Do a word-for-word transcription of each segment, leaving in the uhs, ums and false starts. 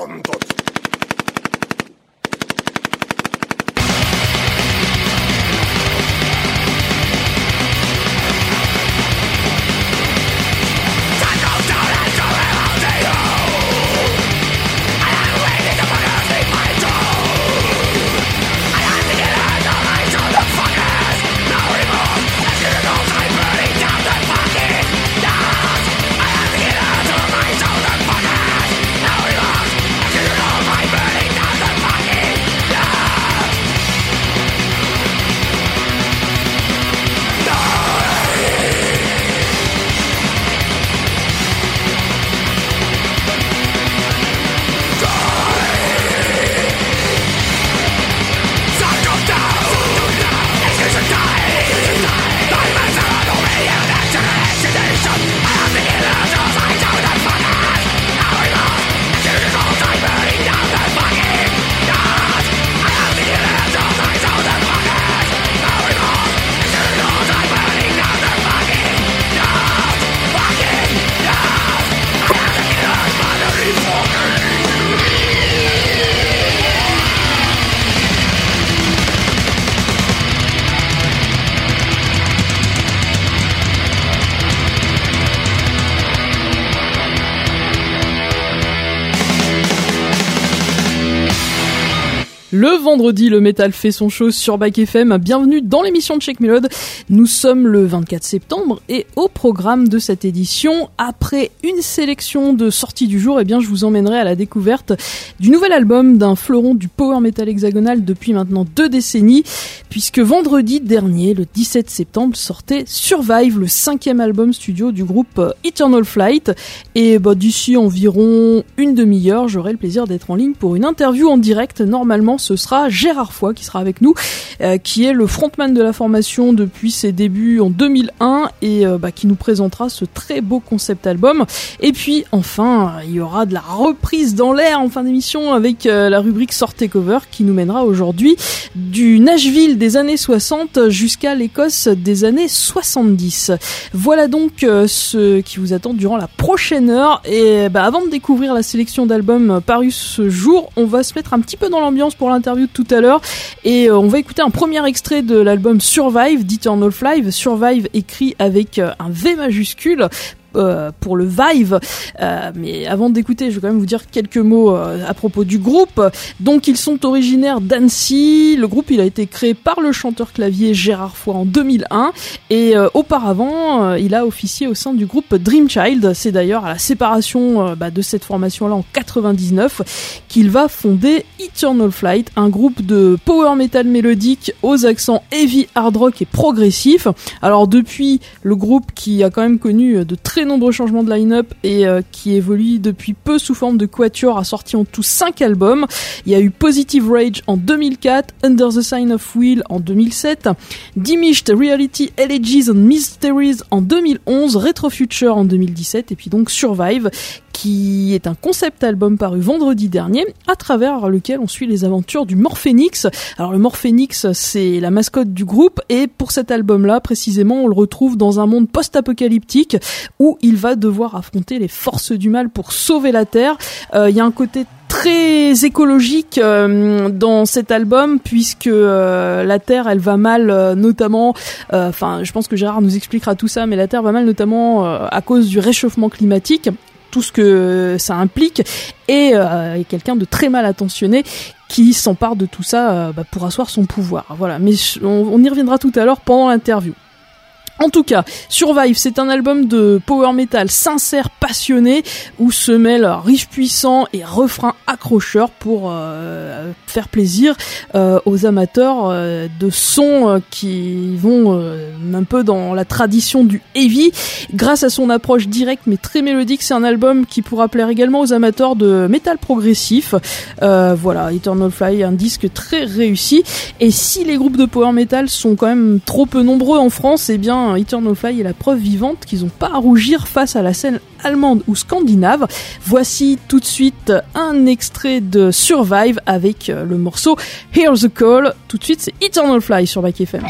comme toutes. Le vendredi, le métal fait son show sur Back F M. Bienvenue dans l'émission de Check Melod. Nous sommes le vingt-quatre septembre et au programme de cette édition, après une sélection de sorties du jour, eh bien, je vous emmènerai à la découverte du nouvel album d'un fleuron du power metal hexagonal depuis maintenant deux décennies, puisque vendredi dernier, le dix-sept septembre, sortait Survive, le cinquième album studio du groupe Eternal Flight. Et bah, d'ici environ une demi-heure, j'aurai le plaisir d'être en ligne pour une interview en direct. Normalement, ce sera Gérard Foy qui sera avec nous, euh, qui est le frontman de la formation depuis ses débuts en deux mille un et euh, bah, qui nous présentera ce très beau concept album. Et puis enfin, il y aura de la reprise dans l'air en fin d'émission avec euh, la rubrique Sortez Cover qui nous mènera aujourd'hui du Nashville des années soixante jusqu'à l'Écosse des années soixante-dix. Voilà donc euh, ce qui vous attend durant la prochaine heure. Et bah, avant de découvrir la sélection d'albums parus ce jour, on va se mettre un petit peu dans l'ambiance pour l'interview de tout à l'heure et euh, on va écouter un premier extrait de l'album Survive d'Eternal Flight. Survive écrit avec euh, un V majuscule Euh, pour le Vive, euh, mais avant d'écouter, je vais quand même vous dire quelques mots euh, à propos du groupe. Donc ils sont originaires d'Annecy. Le groupe il a été créé par le chanteur clavier Gérard Foy en deux mille un et euh, auparavant euh, il a officié au sein du groupe Dream Child. C'est d'ailleurs à la séparation euh, bah, de cette formation là en quatre-vingt-dix-neuf qu'il va fonder Eternal Flight, un groupe de power metal mélodique aux accents heavy, hard rock et progressif. Alors depuis, le groupe qui a quand même connu de très nombreux changements de line-up et euh, qui évolue depuis peu sous forme de quatuor, a sorti en tout cinq albums. Il y a eu Positive Rage en deux mille quatre, Under the Sign of Will en deux mille sept, Diminished Reality Elegies and Mysteries en deux mille onze, Retro Future en deux mille dix-sept et puis donc Survive, qui est un concept album paru vendredi dernier, à travers lequel on suit les aventures du Morphénix. Alors le Morphénix, c'est la mascotte du groupe, et pour cet album-là, précisément, on le retrouve dans un monde post-apocalyptique où il va devoir affronter les forces du mal pour sauver la Terre. Euh, il y a un côté très écologique euh, dans cet album, puisque euh, la Terre elle va mal euh, notamment enfin euh, je pense que Gérard nous expliquera tout ça, mais la Terre va mal notamment euh, à cause du réchauffement climatique, tout ce que ça implique, et euh, quelqu'un de très mal attentionné qui s'empare de tout ça euh, bah, pour asseoir son pouvoir. Voilà, mais on, on y reviendra tout à l'heure pendant l'interview. En tout cas, Survive, c'est un album de power metal sincère, passionné, où se mêlent riff puissant et refrain accrocheur pour euh, faire plaisir euh, aux amateurs euh, de sons euh, qui vont euh, un peu dans la tradition du heavy. Grâce à son approche directe mais très mélodique, c'est un album qui pourra plaire également aux amateurs de métal progressif. Euh, voilà, Eternal Flight, un disque très réussi. Et si les groupes de power metal sont quand même trop peu nombreux en France, eh bien Eternal Flight est la preuve vivante qu'ils n'ont pas à rougir face à la scène allemande ou scandinave. Voici tout de suite un extrait de Survive avec le morceau Hear the Call. Tout de suite, c'est Eternal Flight sur Back F M.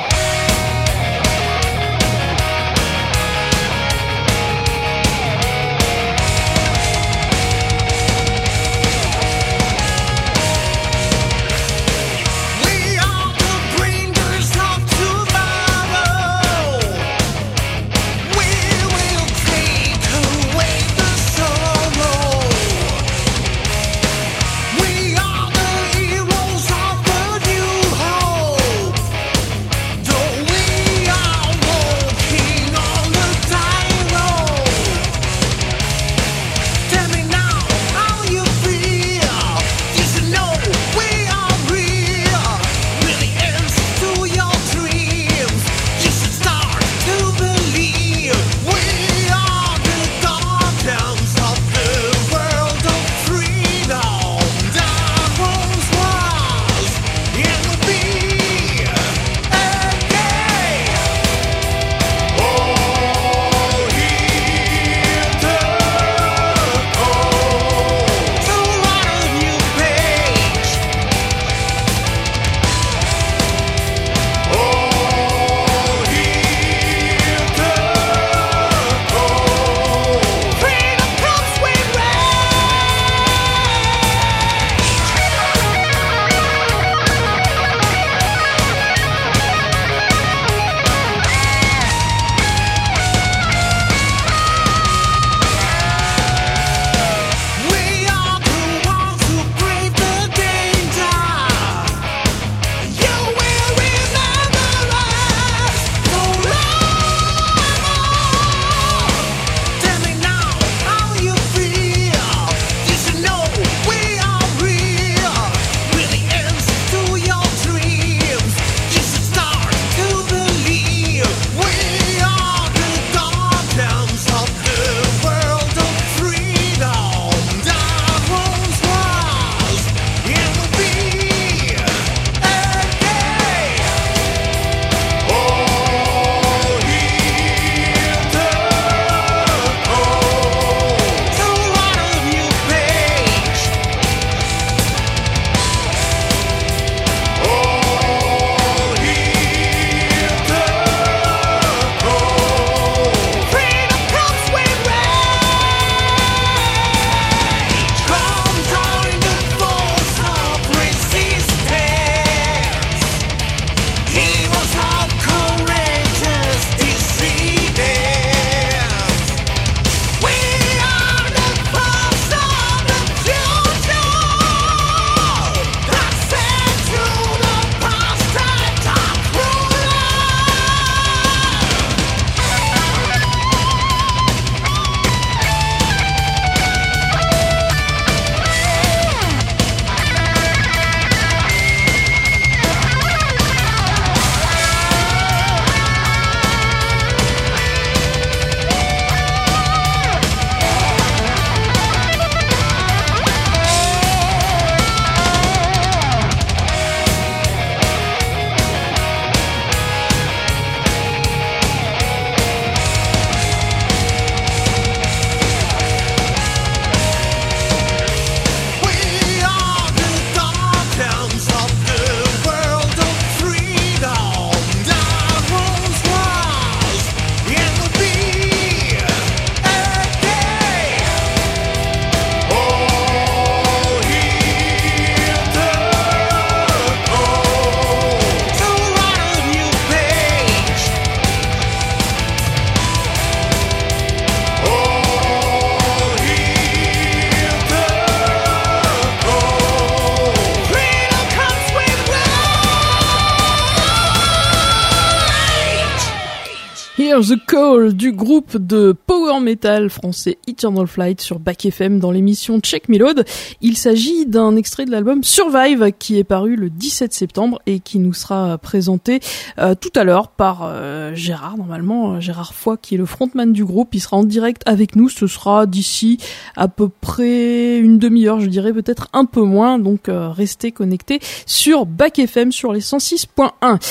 Answer the Call du groupe de power metal français Eternal Flight sur Back F M dans l'émission Check Me Load. Il s'agit d'un extrait de l'album Survive qui est paru le dix-sept septembre et qui nous sera présenté euh, tout à l'heure par euh, Gérard, normalement euh, Gérard Foy qui est le frontman du groupe. Il sera en direct avec nous, ce sera d'ici à peu près une demi-heure, je dirais peut-être un peu moins, donc euh, restez connectés sur Back F M sur les cent six point un.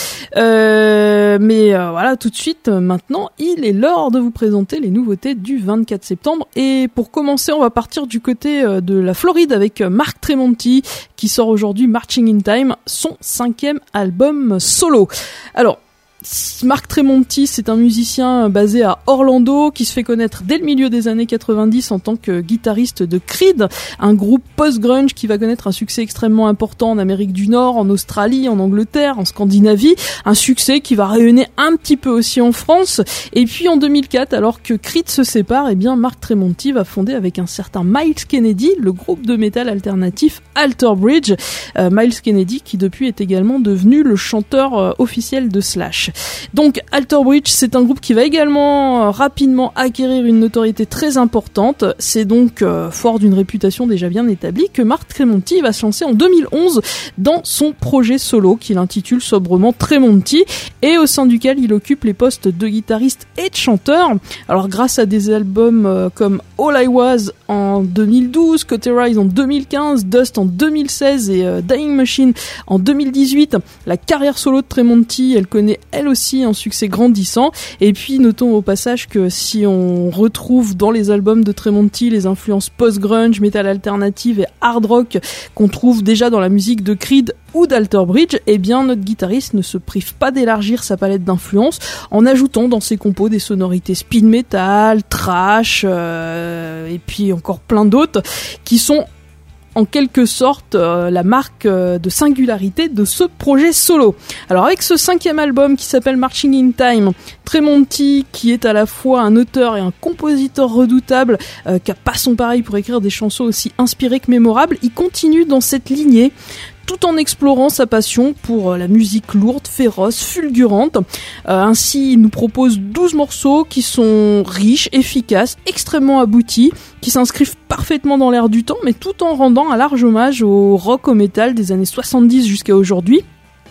Euh, mais euh, voilà, tout de suite, maintenant, il est l'heure de vous présenter les nouveautés du vingt-quatre septembre. Et pour commencer, on va partir du côté euh, de la Floride avec Mark Tremonti, qui sort aujourd'hui Marching in Time, son cinquième album solo. Alors, Mark Tremonti, c'est un musicien basé à Orlando qui se fait connaître dès le milieu des années quatre-vingt-dix en tant que guitariste de Creed, un groupe post-grunge qui va connaître un succès extrêmement important en Amérique du Nord, en Australie, en Angleterre, en Scandinavie, un succès qui va rayonner un petit peu aussi en France. Et puis en deux mille quatre, alors que Creed se sépare, eh bien Mark Tremonti va fonder avec un certain Myles Kennedy le groupe de métal alternatif Alter Bridge. Euh, Myles Kennedy qui depuis est également devenu le chanteur euh, officiel de Slash. Donc Alter Bridge, c'est un groupe qui va également euh, rapidement acquérir une notoriété très importante. C'est donc euh, fort d'une réputation déjà bien établie que Mark Tremonti va se lancer en deux mille onze dans son projet solo qu'il intitule sobrement Tremonti et au sein duquel il occupe les postes de guitariste et de chanteur. Alors grâce à des albums euh, comme All I Was en deux mille douze, Cauterize en deux mille quinze, Dust en deux mille seize et euh, Dying Machine en deux mille dix-huit, la carrière solo de Tremonti, elle connaît elle aussi un succès grandissant. Et puis notons au passage que si on retrouve dans les albums de Tremonti les influences post-grunge, metal alternative et hard rock qu'on trouve déjà dans la musique de Creed ou d'Alter Bridge, eh bien notre guitariste ne se prive pas d'élargir sa palette d'influences en ajoutant dans ses compos des sonorités speed metal, thrash euh, et puis encore plein d'autres qui sont en quelque sorte euh, la marque euh, de singularité de ce projet solo. Alors avec ce cinquième album qui s'appelle Marching in Time, Tremonti, qui est à la fois un auteur et un compositeur redoutable, euh, qui a pas son pareil pour écrire des chansons aussi inspirées que mémorables, il continue dans cette lignée tout en explorant sa passion pour la musique lourde, féroce, fulgurante. Euh, ainsi, il nous propose douze morceaux qui sont riches, efficaces, extrêmement aboutis, qui s'inscrivent parfaitement dans l'air du temps, mais tout en rendant un large hommage au rock, au métal des années soixante-dix jusqu'à aujourd'hui.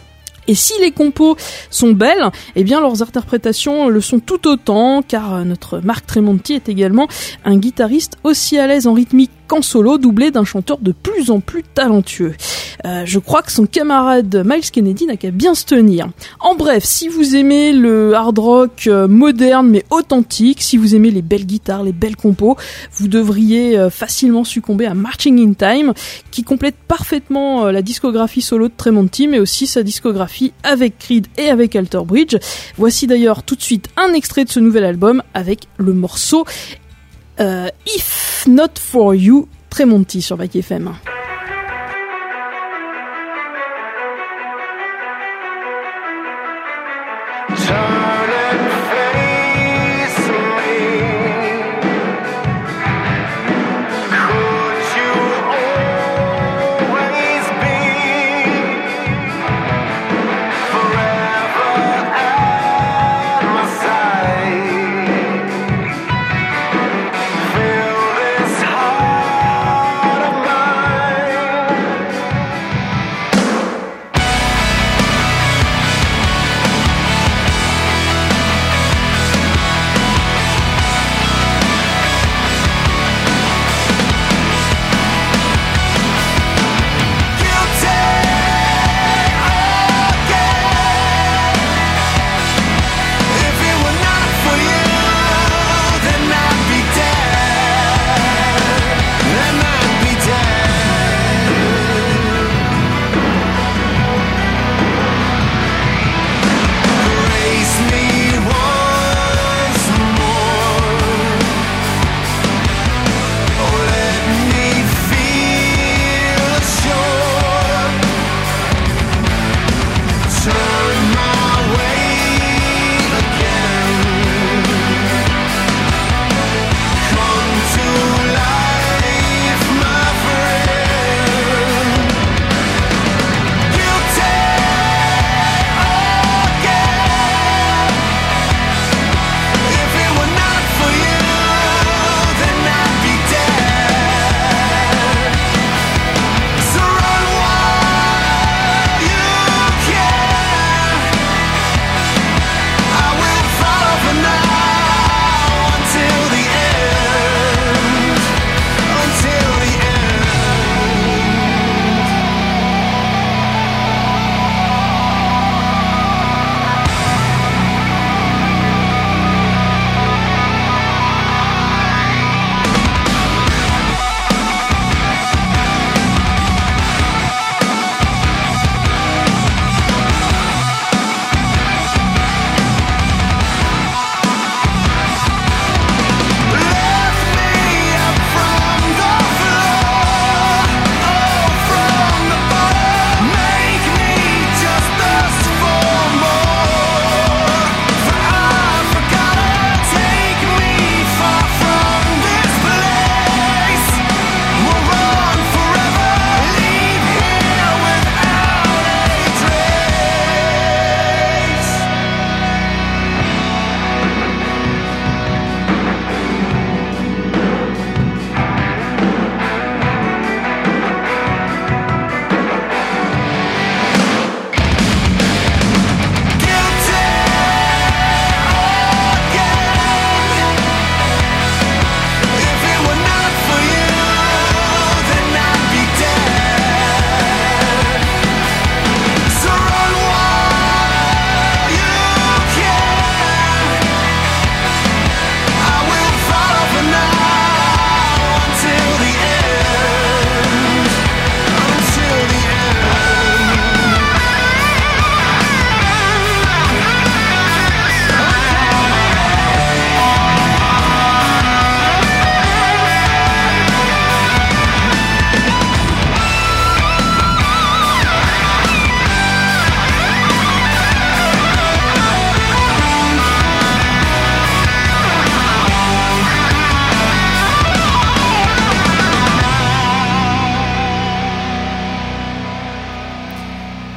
Et si les compos sont belles, eh bien leurs interprétations le sont tout autant, car notre Mark Tremonti est également un guitariste aussi à l'aise en rythmique qu'en solo, doublé d'un chanteur de plus en plus talentueux. Euh, je crois que son camarade Myles Kennedy n'a qu'à bien se tenir. En bref, si vous aimez le hard rock euh, moderne mais authentique, si vous aimez les belles guitares, les belles compos, vous devriez euh, facilement succomber à Marching in Time, qui complète parfaitement euh, la discographie solo de Tremonti, mais aussi sa discographie avec Creed et avec Alter Bridge. Voici d'ailleurs tout de suite un extrait de ce nouvel album avec le morceau euh, If Not For You, Tremonti sur Back F M. Feel this heart of mine.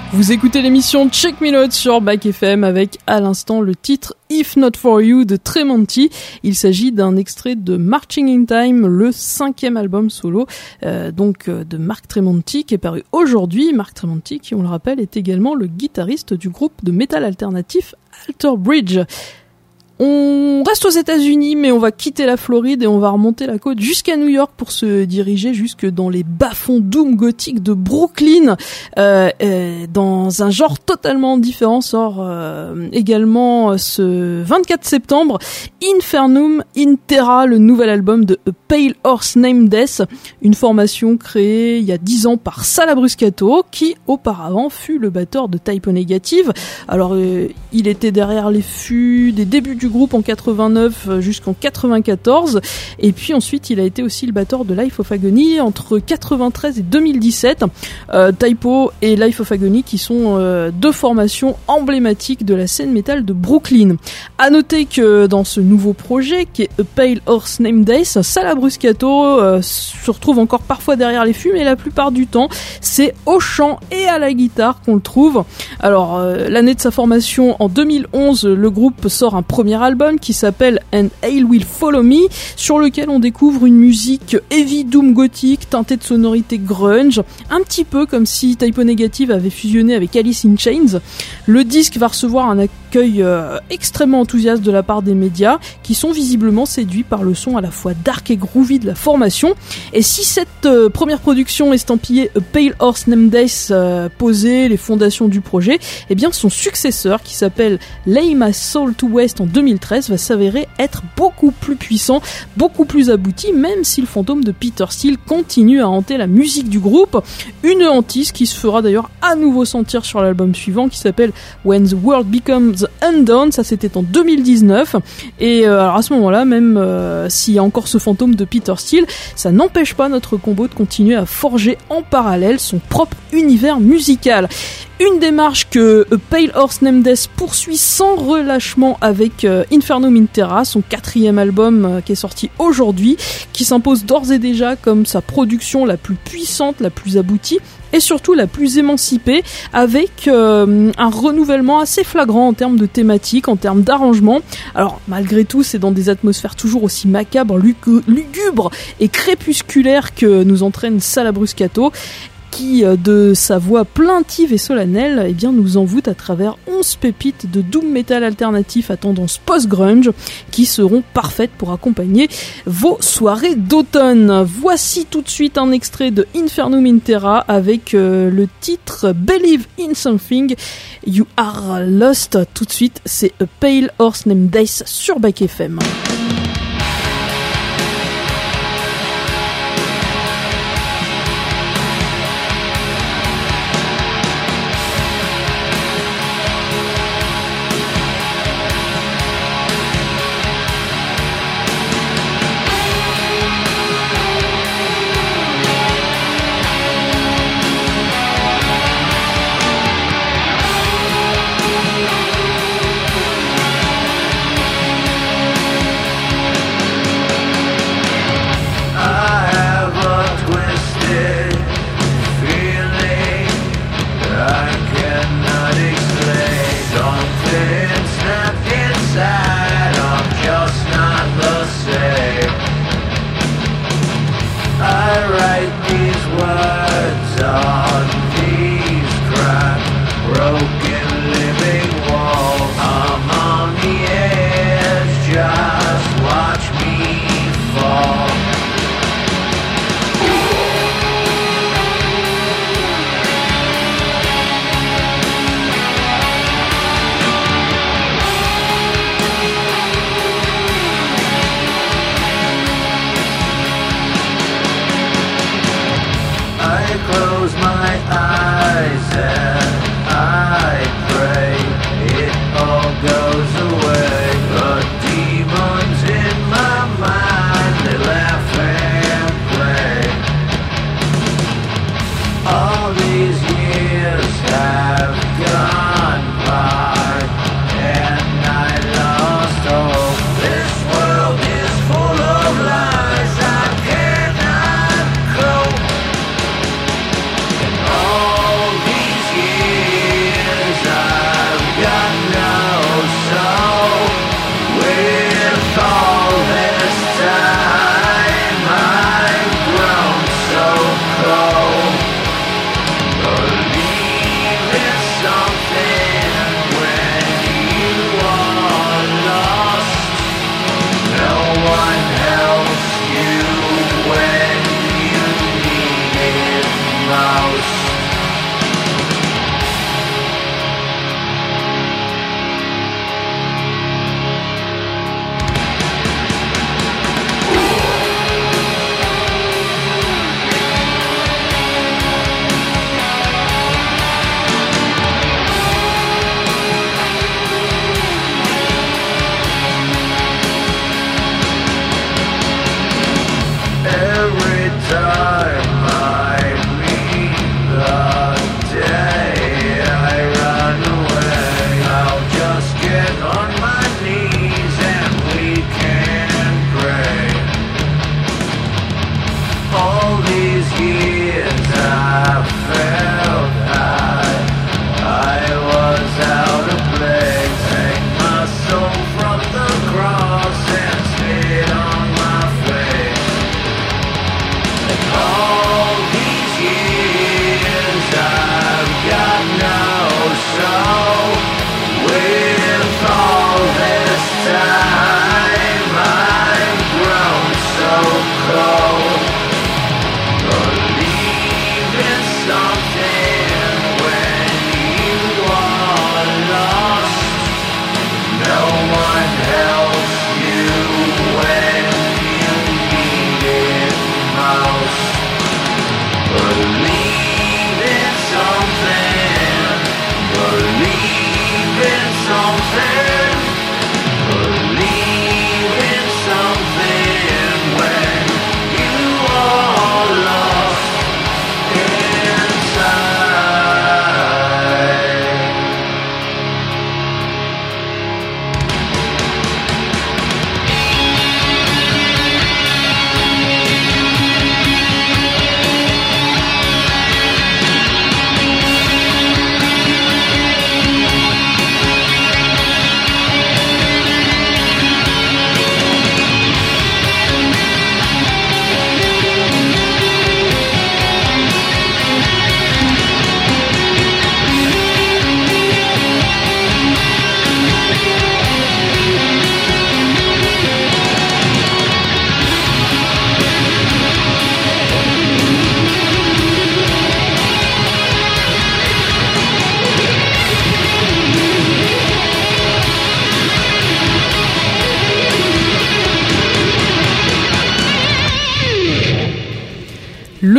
Vous écoutez l'émission Check Me Load sur Back F M avec à l'instant le titre If Not For You de Tremonti. Il s'agit d'un extrait de Marching in Time, le cinquième album solo euh, donc euh, de Mark Tremonti qui est paru aujourd'hui. Mark Tremonti qui, on le rappelle, est également le guitariste du groupe de métal alternatif Alter Bridge. On reste aux États-Unis, mais on va quitter la Floride et on va remonter la côte jusqu'à New York pour se diriger jusque dans les bas-fonds doom gothique de Brooklyn. Euh, euh, dans un genre totalement différent sort euh, également ce vingt-quatre septembre Infernum in Terra, le nouvel album de A Pale Horse Named Death, une formation créée il y a dix ans par Sala Bruscato, qui auparavant fut le batteur de Type O Negative. Alors euh, il était derrière les fûts des débuts du groupe en quatre-vingt-neuf jusqu'en quatre-vingt-quatorze, et puis ensuite il a été aussi le batteur de Life of Agony entre quatre-vingt-treize et deux mille dix-sept. euh, Type O et Life of Agony qui sont euh, deux formations emblématiques de la scène métal de Brooklyn. À noter que dans ce nouveau projet qui est A Pale Horse Named Death, Sala Bruscato euh, se retrouve encore parfois derrière les fûts, mais la plupart du temps c'est au chant et à la guitare qu'on le trouve. Alors euh, l'année de sa formation en deux mille onze, le groupe sort un premier album qui s'appelle And Hail Will Follow Me, sur lequel on découvre une musique heavy doom gothique teintée de sonorités grunge, un petit peu comme si Type O Negative avait fusionné avec Alice in Chains. Le disque va recevoir un accueil euh, extrêmement enthousiaste de la part des médias, qui sont visiblement séduits par le son à la fois dark et groovy de la formation. Et si cette euh, première production estampillée A Pale Horse Named Death euh, posait les fondations du projet, eh bien son successeur qui s'appelle Lay My Soul to Waste en deux mille treize va s'avérer être beaucoup plus puissant, beaucoup plus abouti, même si le fantôme de Peter Steele continue à hanter la musique du groupe. Une hantise qui se fera d'ailleurs à nouveau sentir sur l'album suivant qui s'appelle When the World Becomes Undone, ça c'était en deux mille dix-neuf. Et euh, alors à ce moment-là, même euh, s'il y a encore ce fantôme de Peter Steele, ça n'empêche pas notre combo de continuer à forger en parallèle son propre univers musical. Une démarche que A Pale Horse Named Death poursuit sans relâchement avec euh, Infernum in Terra, son quatrième album euh, qui est sorti aujourd'hui, qui s'impose d'ores et déjà comme sa production la plus puissante, la plus aboutie et surtout la plus émancipée, avec euh, un renouvellement assez flagrant en termes de thématique, en termes d'arrangement. Alors malgré tout, c'est dans des atmosphères toujours aussi macabres, lugubres et crépusculaires que nous entraîne Sala Bruscato, qui, de sa voix plaintive et solennelle, eh bien, nous envoûte à travers onze pépites de doom metal alternatif à tendance post-grunge qui seront parfaites pour accompagner vos soirées d'automne. Voici tout de suite un extrait de Infernum in Terra avec euh, le titre Believe in Something, You Are Lost. Tout de suite, c'est A Pale Horse Named Death sur Back F M.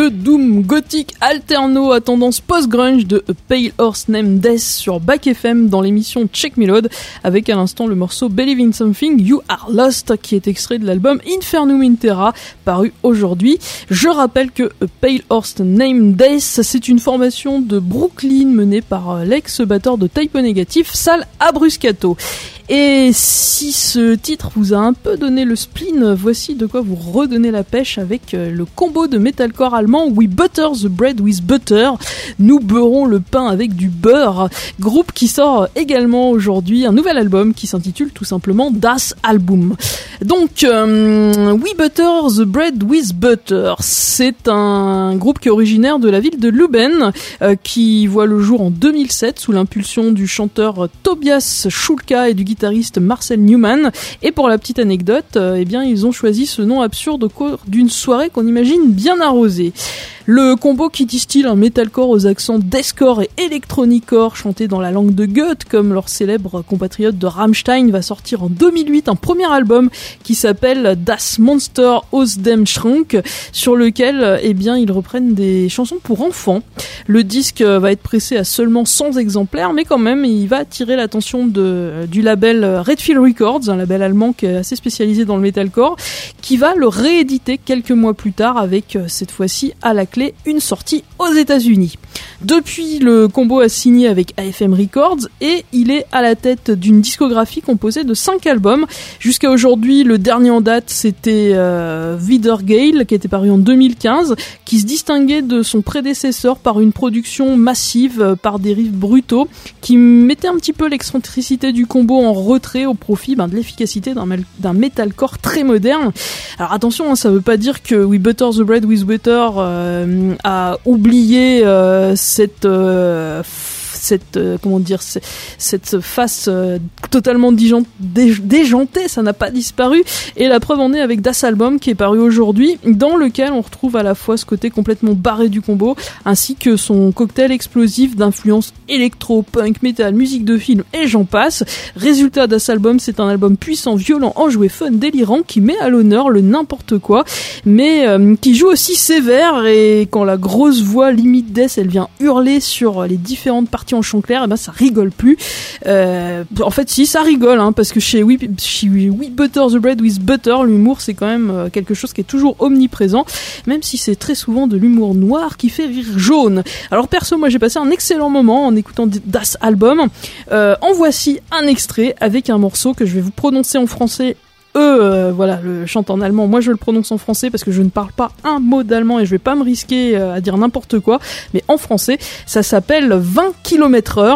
le doom gothique alterno à tendance post-grunge de A Pale Horse Named Death sur Back F M dans l'émission Check Melode, avec à l'instant le morceau Believe in Something, You Are Lost, qui est extrait de l'album Infernum in Terra, paru aujourd'hui. Je rappelle que A Pale Horse Named Death, c'est une formation de Brooklyn menée par l'ex-batteur de Type O Negative, Sal Abruscato. Et si ce titre vous a un peu donné le spleen, voici de quoi vous redonner la pêche avec le combo de metalcore allemand We Butter the Bread with Butter. Nous beurrons le pain avec du beurre. Groupe qui sort également aujourd'hui un nouvel album qui s'intitule tout simplement Das Album. Donc, euh, We Butter the Bread with Butter, c'est un groupe qui est originaire de la ville de Lubin, euh, qui voit le jour en deux mille sept sous l'impulsion du chanteur Tobias Schulka et du guitariste Marcel Newman. Et pour la petite anecdote, euh, eh bien, ils ont choisi ce nom absurde au cours d'une soirée qu'on imagine bien arrosée. Le combo qui distille un metalcore aux accents deathcore et electronicore chanté dans la langue de Goethe, comme leur célèbre compatriote de Rammstein, va sortir en deux mille huit un premier album qui s'appelle Das Monster aus dem Schrank, sur lequel eh bien, ils reprennent des chansons pour enfants. Le disque va être pressé à seulement cent exemplaires, mais quand même, il va attirer l'attention de, du label Redfield Records, un label allemand qui est assez spécialisé dans le metalcore, qui va le rééditer quelques mois plus tard avec, cette fois-ci, à la clé, une sortie aux États-Unis. Depuis, le combo a signé avec A F M Records et il est à la tête d'une discographie composée de cinq albums. Jusqu'à aujourd'hui, le dernier en date, c'était euh, Wiedergale, qui était paru en deux mille quinze, qui se distinguait de son prédécesseur par une production massive, euh, par des riffs brutaux, qui mettait un petit peu l'excentricité du combo en retrait au profit ben, de l'efficacité d'un, mal- d'un metalcore très moderne. Alors attention, hein, ça veut pas dire que We Butter the Bread with Butter euh, a oublié euh, cette euh, cette euh, comment dire cette face euh, totalement déjant, dé, déjantée, ça n'a pas disparu, et la preuve en est avec Das Album qui est paru aujourd'hui, dans lequel on retrouve à la fois ce côté complètement barré du combo ainsi que son cocktail explosif d'influence électro, punk, metal, musique de film et j'en passe. Résultat, Das Album, c'est un album puissant, violent, enjoué, fun, délirant, qui met à l'honneur le n'importe quoi, mais euh, qui joue aussi sévère, et quand la grosse voix limite death elle vient hurler sur les différentes parties en chant clair, et ben ça rigole plus. Euh, en fait, si, ça rigole, hein, parce que chez We, chez We Butter the Bread with Butter, l'humour c'est quand même quelque chose qui est toujours omniprésent, même si c'est très souvent de l'humour noir qui fait rire jaune. Alors perso, moi j'ai passé un excellent moment en écoutant Das Album. Euh, en voici un extrait avec un morceau que je vais vous prononcer en français. Eux, euh, voilà, le chante en allemand. Moi, je le prononce en français parce que je ne parle pas un mot d'allemand et je vais pas me risquer euh, à dire n'importe quoi. Mais en français, ça s'appelle vingt kilomètres heure.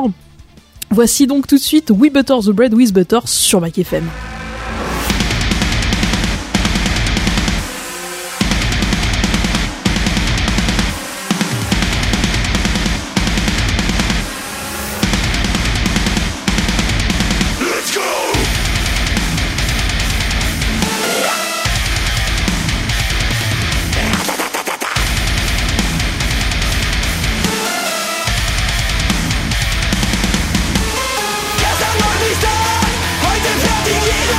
Voici donc tout de suite We Butter the Bread with Butter sur Back F M. Heute fertig jeder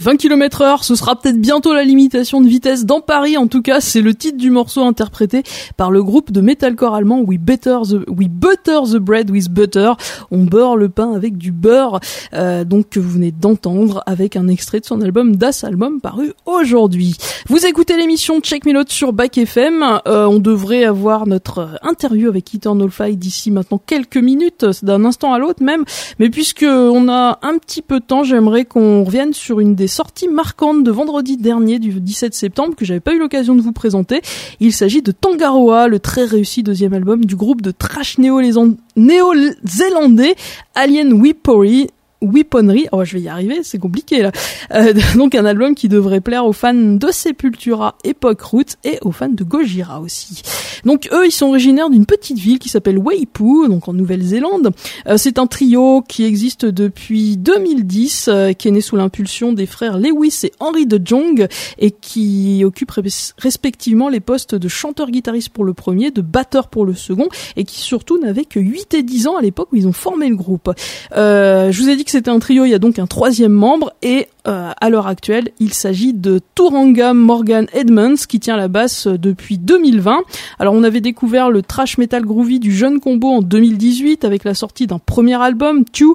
vingt kilomètres heure, ce sera peut-être bientôt la limitation de vitesse dans Paris. En tout cas, c'est le titre du morceau interprété par le groupe de metalcore allemand We Butter the, We Butter the Bread with Butter. On beurre le pain avec du beurre. Euh, donc, que vous venez d'entendre avec un extrait de son album Das Album paru aujourd'hui. Vous écoutez l'émission Check Me Load sur Back F M. Euh, on devrait avoir notre interview avec Eternal Fight d'ici maintenant quelques minutes, d'un instant à l'autre même. Mais puisque on a un petit peu de temps, j'aimerais qu'on revienne sur une des sorties marquantes de vendredi dernier, du dix-sept septembre, que j'avais pas eu l'occasion de vous présenter. Il s'agit de Tangaroa, le très réussi deuxième album du groupe de thrash néo-zélandais Alien Weaponry. Weaponry, oh je vais y arriver, c'est compliqué là. Euh, donc un album qui devrait plaire aux fans de Sepultura, Epoch Roots et aux fans de Gojira aussi. Donc eux, ils sont originaires d'une petite ville qui s'appelle Waipu, donc en Nouvelle-Zélande. Euh, c'est un trio qui existe depuis deux mille dix, euh, qui est né sous l'impulsion des frères Lewis et Henry de Jong et qui occupe ré- respectivement les postes de chanteur-guitariste pour le premier, de batteur pour le second et qui surtout n'avaient que huit et dix ans à l'époque où ils ont formé le groupe. Euh, je vous ai dit que c'était un trio, il y a donc un troisième membre et euh, à l'heure actuelle, il s'agit de Turanga Morgan Edmonds qui tient la basse depuis deux mille vingt. Alors on avait découvert le thrash metal groovy du jeune combo en deux mille dix-huit avec la sortie d'un premier album, Two,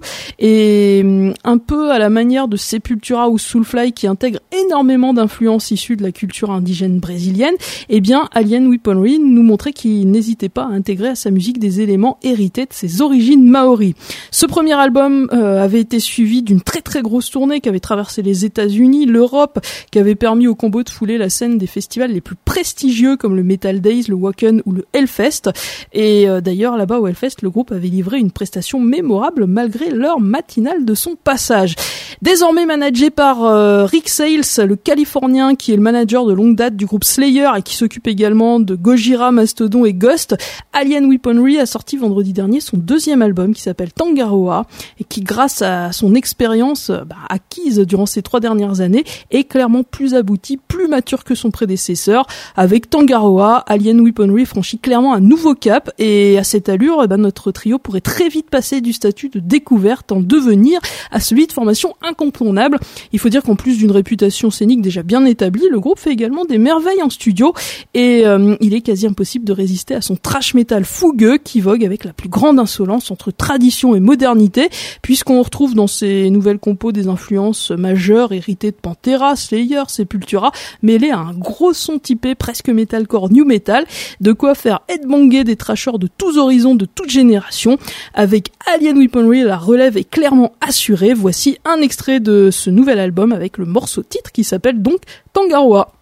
et un peu à la manière de Sepultura ou Soulfly qui intègre énormément d'influences issues de la culture indigène brésilienne. Eh bien, Alien Weaponry nous montrait qu'il n'hésitait pas à intégrer à sa musique des éléments hérités de ses origines maoris. Ce premier album euh, avait été suivi d'une très très grosse tournée qui avait traversé les États-Unis, l'Europe, qui avait permis au combo de fouler la scène des festivals les plus prestigieux comme le Metal Days, le Wacken ou le Hellfest. Et euh, d'ailleurs, là-bas au Hellfest, le groupe avait livré une prestation mémorable malgré l'heure matinale de son passage. Désormais managé par euh, Rick Sales, le Californien qui est le manager de longue date du groupe Slayer et qui s'occupe également de Gojira, Mastodon et Ghost, Alien Weaponry a sorti vendredi dernier son deuxième album qui s'appelle Tangaroa et qui, grâce à son expérience bah, acquise durant ces trois dernières années, est clairement plus abouti, plus mature que son prédécesseur. Avec Tangaroa, Alien Weaponry franchit clairement un nouveau cap et à cette allure, bah, notre trio pourrait très vite passer du statut de découverte en devenir à celui de formation incontournable. Il faut dire qu'en plus d'une réputation scénique déjà bien établie, le groupe fait également des merveilles en studio et euh, il est quasi impossible de résister à son thrash metal fougueux qui vogue avec la plus grande insolence entre tradition et modernité, puisqu'on retrouve dans ces nouvelles compos des influences majeures héritées de Pantera, Slayer, Sepultura, mêlées à un gros son typé presque metalcore new metal, de quoi faire headbanger des trashers de tous horizons, de toutes générations. Avec Alien Weaponry, la relève est clairement assurée. Voici un extrait de ce nouvel album avec le morceau titre qui s'appelle donc Tangaroa.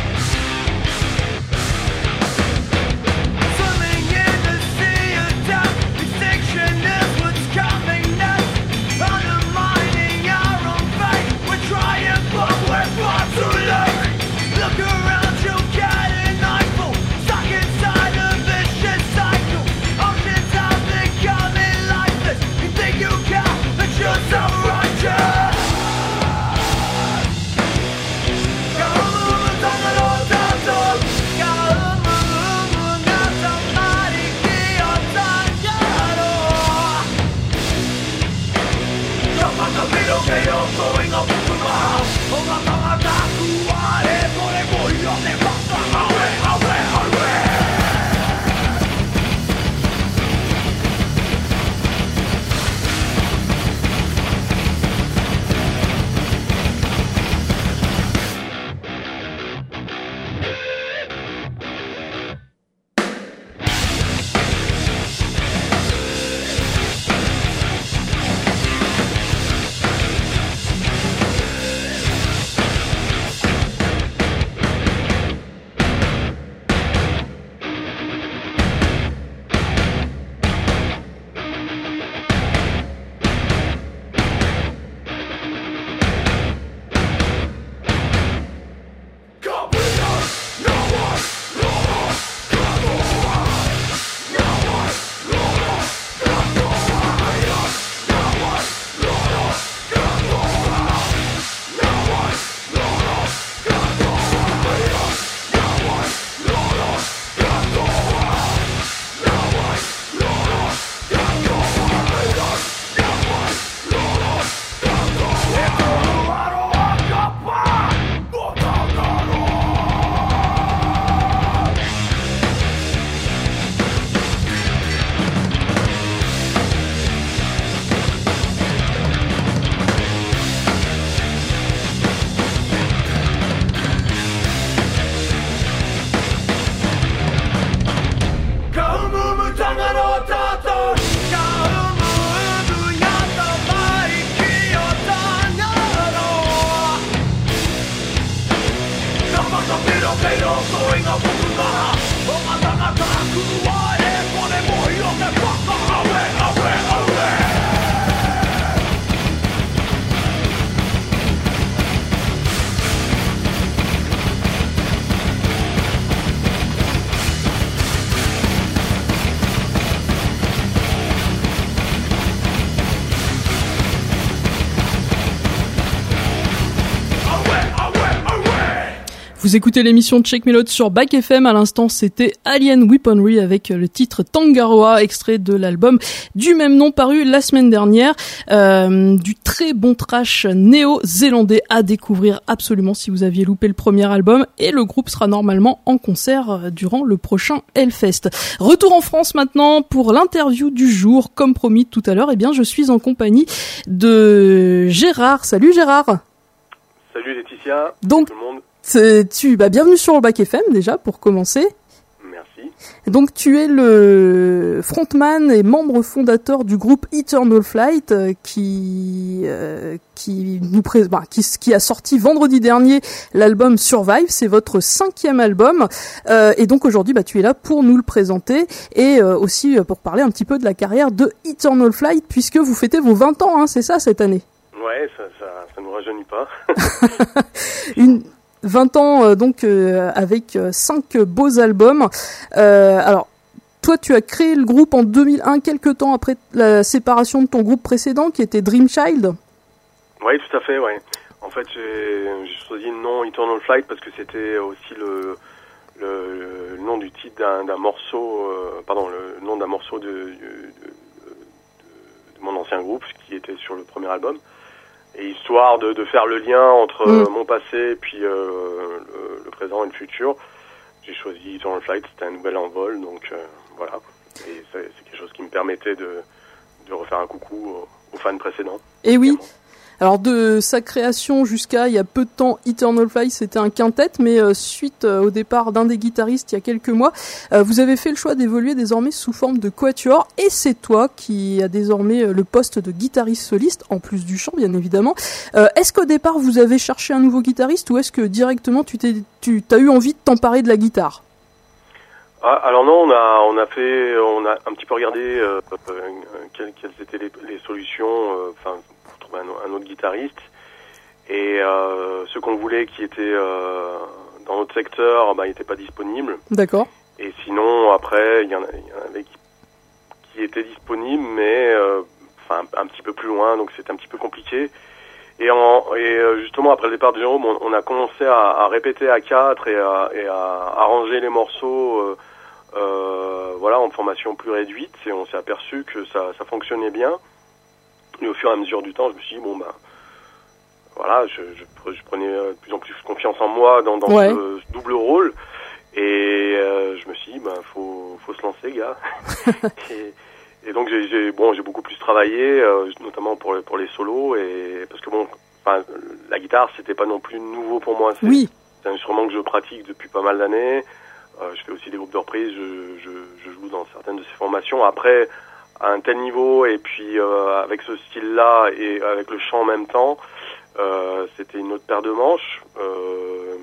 Down Vous écoutez l'émission de Check Melody sur Back F M. À l'instant, c'était Alien Weaponry avec le titre Tangaroa, extrait de l'album du même nom paru la semaine dernière. Euh, du très bon trash néo-zélandais à découvrir absolument si vous aviez loupé le premier album. Et le groupe sera normalement en concert durant le prochain Hellfest. Retour en France maintenant pour l'interview du jour. Comme promis tout à l'heure, eh bien, je suis en compagnie de Gérard. Salut Gérard. Salut Laetitia. Donc, tout le monde. Tu, bah, bienvenue sur le Back F M déjà pour commencer. Merci. Donc tu es le frontman et membre fondateur du groupe Eternal Flight euh, qui euh, qui nous pré- bah, qui, qui a sorti vendredi dernier l'album Survive. C'est votre cinquième album euh, et donc aujourd'hui bah tu es là pour nous le présenter et euh, aussi pour parler un petit peu de la carrière de Eternal Flight puisque vous fêtez vos vingt ans, hein, c'est ça cette année? Ouais, ça ça ça nous rajeunit pas. Une vingt ans euh, donc euh, avec euh, cinq beaux albums. Euh, alors toi tu as créé le groupe en deux mille un, quelques temps après la séparation de ton groupe précédent qui était Dream Child. Oui, tout à fait, ouais. En fait, j'ai, j'ai choisi le nom Eternal Flight parce que c'était aussi le le, le nom du titre d'un, d'un morceau, euh, pardon, le nom d'un morceau de, de, de, de, de mon ancien groupe qui était sur le premier album. Et histoire de, de faire le lien entre mmh. euh, mon passé et puis euh, le, le présent et le futur, j'ai choisi Eternal Flight, c'était un nouvel envol, donc euh, voilà. Et c'est, c'est quelque chose qui me permettait de, de refaire un coucou aux, aux fans précédents. Et oui. Alors de sa création jusqu'à il y a peu de temps, Eternal Flight c'était un quintet, mais euh, suite euh, au départ d'un des guitaristes il y a quelques mois, euh, vous avez fait le choix d'évoluer désormais sous forme de quatuor, et c'est toi qui as désormais euh, le poste de guitariste soliste, en plus du chant bien évidemment. Euh, est-ce qu'au départ vous avez cherché un nouveau guitariste ou est-ce que directement tu t'es, tu t'as eu envie de t'emparer de la guitare? Ah, alors non, on a on a fait on a un petit peu regardé euh, euh, quelles, quelles étaient les, les solutions, enfin euh, pour trouver un, un autre guitariste, et euh, ce qu'on voulait qui était euh, dans notre secteur, bah, il n'était pas disponible. D'accord. Et sinon, après, il y en, il y en avait qui, qui étaient disponibles, mais euh, enfin un petit peu plus loin, donc c'était un petit peu compliqué. Et, en, et justement, après le départ de Jérôme, on, on a commencé à, à répéter à quatre et à, et à arranger les morceaux euh, euh, voilà, en formation plus réduite. Et on s'est aperçu que ça, ça fonctionnait bien. Et au fur et à mesure du temps, je me suis dit, bon, ben, voilà, je, je, je prenais de plus en plus confiance en moi dans, dans ouais. ce, ce double rôle. Et euh, je me suis dit, ben, faut, faut se lancer, gars. et, et donc, j'ai, j'ai, bon, j'ai beaucoup plus travaillé, euh, notamment pour, pour les solos. Et, parce que, bon, enfin, la guitare, c'était pas non plus nouveau pour moi. C'est, oui. c'est un instrument que je pratique depuis pas mal d'années. Euh, je fais aussi des groupes de reprises, je, je, je joue dans certaines de ces formations. Après, à un tel niveau, et puis euh, avec ce style-là, et avec le chant en même temps, euh, c'était une autre paire de manches. Euh,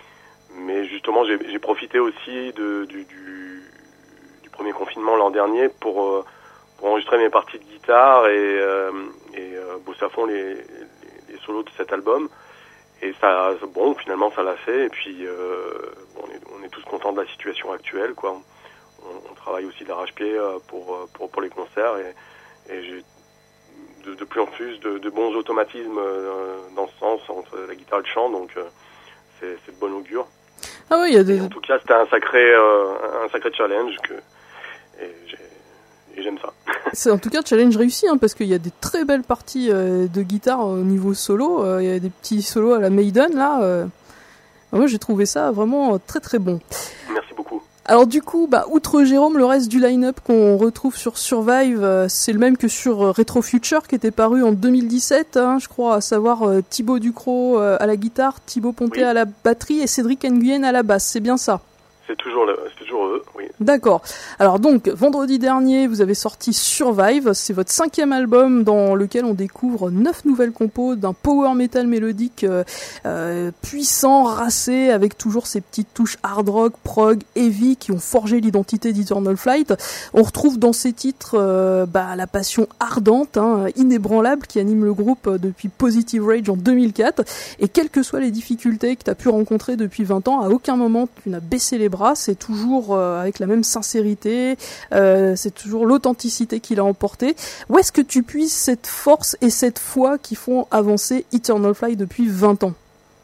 mais justement, j'ai, j'ai profité aussi de, du, du, du premier confinement l'an dernier pour, euh, pour enregistrer mes parties de guitare et, euh, et euh, bosser à fond les, les, les solos de cet album. Et ça, bon, finalement, ça l'a fait. Et puis, euh, on, est, on est tous contents de la situation actuelle, quoi. On, on travaille aussi d'arrache-pied pour, pour, pour les concerts. Et, et j'ai de, de plus en plus de, de bons automatismes dans ce sens entre la guitare et le chant. Donc, c'est, c'est de bon augure. Ah oui, il y a des... En tout cas, c'était un sacré, euh, un sacré challenge que, et, j'ai, et j'aime ça. C'est en tout cas challenge réussi, hein, parce qu'il y a des très belles parties euh, de guitare au niveau solo. Euh, il y a des petits solos à la Maiden là. Euh... Moi, j'ai trouvé ça vraiment très très bon. Merci beaucoup. Alors du coup, bah, outre Jérôme, le reste du line-up qu'on retrouve sur Survive, euh, c'est le même que sur euh, Retro Future qui était paru en deux mille dix-sept, hein, je crois, à savoir euh, Thibaut Ducrot euh, à la guitare, Thibaut Pontet oui. à la batterie et Cédric Nguyen à la basse, c'est bien ça? C'est toujours, le, c'est toujours eux, oui. D'accord. Alors donc, vendredi dernier, vous avez sorti Survive, c'est votre cinquième album dans lequel on découvre neuf nouvelles compos d'un power metal mélodique euh, euh, puissant, racé, avec toujours ces petites touches hard rock, prog, heavy qui ont forgé l'identité d'Eternal Flight. On retrouve dans ces titres euh, bah, la passion ardente, hein, inébranlable qui anime le groupe depuis Positive Rage en deux mille quatre. Et quelles que soient les difficultés que tu as pu rencontrer depuis vingt ans, à aucun moment tu n'as baissé les bras. C'est toujours euh, avec la même sincérité, euh, c'est toujours l'authenticité qui l'a emporté. Où est-ce que tu puises cette force et cette foi qui font avancer Eternal Flight depuis vingt ans?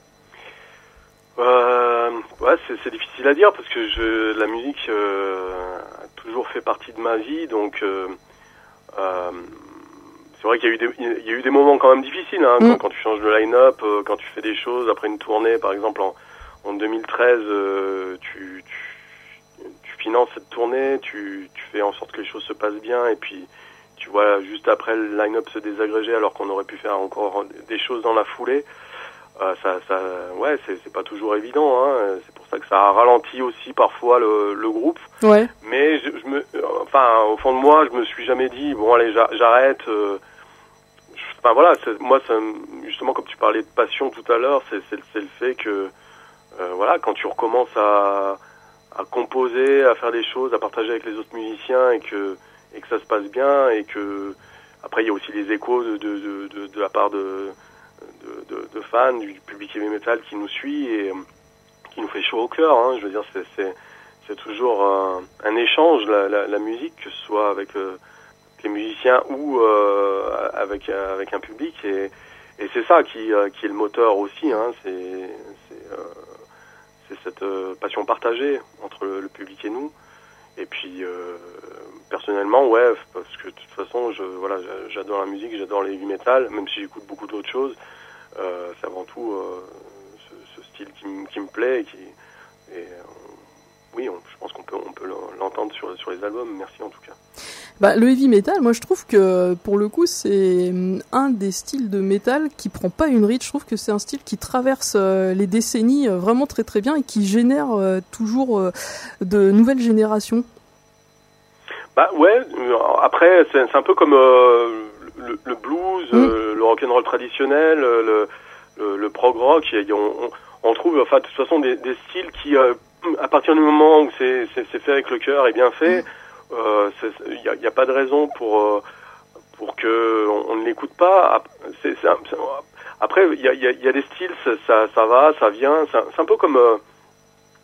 euh, ouais, c'est, c'est difficile à dire parce que je, la musique euh, a toujours fait partie de ma vie, donc euh, euh, c'est vrai qu'il y a eu des, il y a eu des moments quand même difficiles, hein, mm. quand, quand tu changes de line-up, euh, quand tu fais des choses après une tournée, par exemple en En deux mille treize, euh, tu, tu, tu finances cette tournée, tu, tu fais en sorte que les choses se passent bien, et puis tu vois juste après le line-up se désagréger alors qu'on aurait pu faire encore des choses dans la foulée. Euh, ça, ça, ouais, c'est, c'est pas toujours évident. Hein. C'est pour ça que ça a ralenti aussi parfois le, le groupe. Ouais. Mais je, je me, enfin, au fond de moi, je me suis jamais dit bon allez, j'arrête. Euh, Enfin voilà, c'est, moi, ça, justement, comme tu parlais de passion tout à l'heure, c'est, c'est, c'est le fait que Euh, voilà, quand tu recommences à, à composer, à faire des choses, à partager avec les autres musiciens et que, et que ça se passe bien et que après il y a aussi les échos de, de, de, de, de la part de, de, de, de fans, du public heavy metal qui nous suit et qui nous fait chaud au cœur. Hein. Je veux dire, c'est, c'est, c'est toujours un, un échange, la, la, la musique, que ce soit avec euh, les musiciens ou euh, avec, avec un public et, et c'est ça qui, euh, qui est le moteur aussi. Hein. C'est, c'est euh, c'est cette euh, passion partagée entre le, le public et nous. Et puis, euh, personnellement, ouais, parce que de toute façon, je, voilà, j'adore la musique, j'adore les heavy metal, même si j'écoute beaucoup d'autres choses. Euh, c'est avant tout euh, ce, ce style qui, m- qui me plaît et qui, et, euh, oui, on, je pense qu'on peut, on peut l'entendre sur, sur les albums. Merci en tout cas. Bah, le heavy metal, moi je trouve que pour le coup c'est un des styles de métal qui prend pas une ride. Je trouve que c'est un style qui traverse euh, les décennies euh, vraiment très très bien et qui génère euh, toujours euh, de nouvelles générations. Bah ouais, après c'est, c'est un peu comme euh, le, le blues, mmh. euh, le rock'n'roll traditionnel, le, le, le prog rock. On, on, on trouve enfin de toute façon des, des styles qui, euh, à partir du moment où c'est, c'est, c'est fait avec le cœur et bien fait, mmh. Il n'y a, y a pas de raison pour euh, pour que on, on ne l'écoute pas. C'est, c'est un, c'est, après, il y a, y, a, y a des styles, ça, ça, ça va, ça vient. C'est un, c'est un peu comme euh,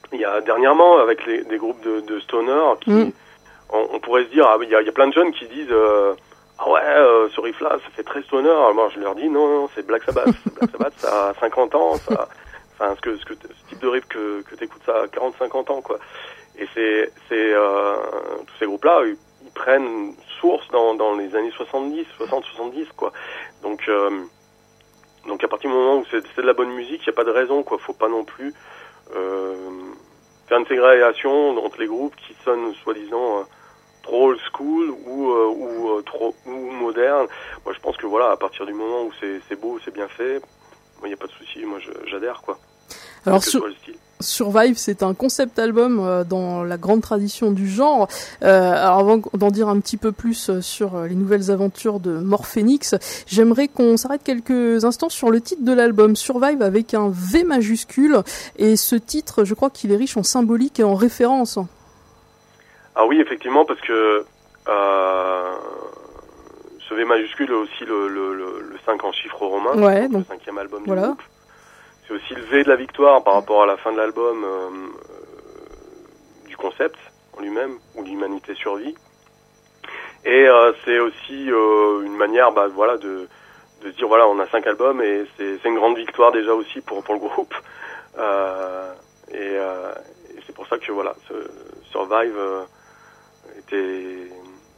il y a dernièrement avec les, des groupes de, de stoner qui, mm. on, on pourrait se dire, ah, il y a, il y a plein de jeunes qui disent, euh, ah ouais, euh, ce riff-là, ça fait très stoner. Alors moi, je leur dis, non, non, c'est Black Sabbath. Black Sabbath, ça a cinquante ans, ça, enfin, ce que, ce que, ce type de riff que, que t'écoutes, ça a quarante, cinquante ans, quoi. Et c'est, c'est, euh, tous ces groupes-là, ils, ils prennent source dans, dans les années soixante-dix, soixante, soixante-dix, quoi. Donc, euh, donc à partir du moment où c'est, c'est de la bonne musique, il n'y a pas de raison, quoi. Faut pas non plus, euh, faire une ségrégation entre les groupes qui sonnent soi-disant euh, trop old school ou euh, ou euh, trop ou moderne. Moi, je pense que voilà, à partir du moment où c'est c'est beau, c'est bien fait, moi, il n'y a pas de souci. Moi, je, j'adhère, quoi. Alors sur, Survive, c'est un concept album euh, dans la grande tradition du genre. Euh, alors avant d'en dire un petit peu plus sur les nouvelles aventures de Morphénix, j'aimerais qu'on s'arrête quelques instants sur le titre de l'album, Survive avec un V majuscule. Et ce titre, je crois qu'il est riche en symbolique et en références. Ah oui, effectivement, parce que euh, ce V majuscule est aussi le, le, le, le cinq en chiffres romains, ouais, donc donc, le cinquième album voilà. du groupe. C'est aussi le V de la victoire par rapport à la fin de l'album euh, euh, du concept en lui-même, où l'humanité survit. Et euh, c'est aussi euh, une manière, bah, voilà, de, de se dire, voilà, on a cinq albums et c'est, c'est une grande victoire déjà aussi pour, pour le groupe. Euh, et, euh, et c'est pour ça que voilà, ce Survive euh, était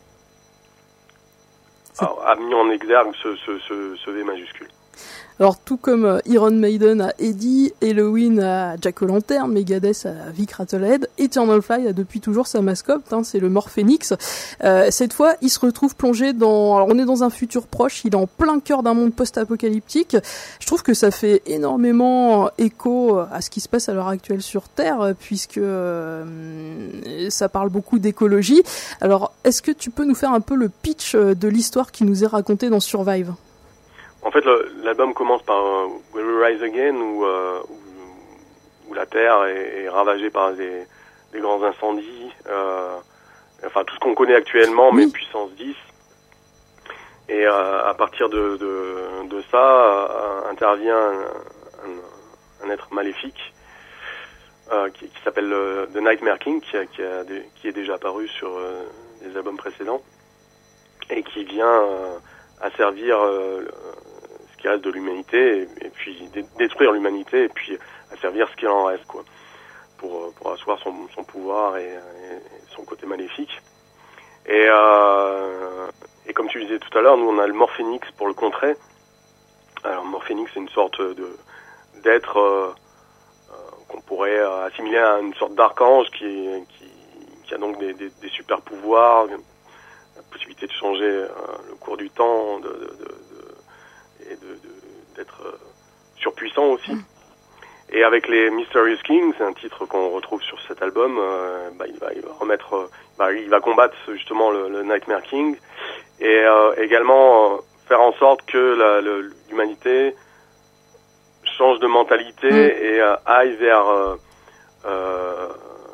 a, a mis en exergue ce, ce, ce, ce V majuscule. Alors tout comme Iron Maiden à Eddie, Halloween à Jack O'Lantern, Megadeth à Vic Rattlehead, Eternal Fly a depuis toujours sa mascotte, hein, c'est le Morphénix. Euh, cette fois, il se retrouve plongé dans... Alors on est dans un futur proche, il est en plein cœur d'un monde post-apocalyptique. Je trouve que ça fait énormément écho à ce qui se passe à l'heure actuelle sur Terre, puisque euh, ça parle beaucoup d'écologie. Alors est-ce que tu peux nous faire un peu le pitch de l'histoire qui nous est racontée dans Survive ? En fait, le, l'album commence par euh, Will We Rise Again, où, euh, où, où la Terre est, est ravagée par des, des grands incendies, euh, enfin tout ce qu'on connaît actuellement, oui. Mais puissance dix. Et euh, à partir de, de, de ça, euh, intervient un, un, un être maléfique euh, qui, qui s'appelle euh, The Nightmare King, qui, a, qui, a, qui est déjà apparu sur euh, les albums précédents, et qui vient euh, asservir euh, qui reste de l'humanité, et, et puis dé- détruire l'humanité, et puis asservir ce qu'il en reste, quoi, pour, pour asseoir son, son pouvoir et, et son côté maléfique. Et, euh, et comme tu le disais tout à l'heure, nous on a le Morphénix pour le contrer. Alors Morphénix, c'est une sorte de d'être euh, euh, qu'on pourrait assimiler à une sorte d'archange qui, qui, qui a donc des, des, des super pouvoirs, la possibilité de changer euh, le cours du temps, de, de, de et de, de, d'être euh, surpuissant aussi. Mm. Et avec les Mysterious Kings, c'est un titre qu'on retrouve sur cet album, euh, bah, il, va, il va remettre, euh, bah, il va combattre justement le, le Nightmare King, et euh, également euh, faire en sorte que la, le, l'humanité change de mentalité mm. et euh, aille vers euh, euh,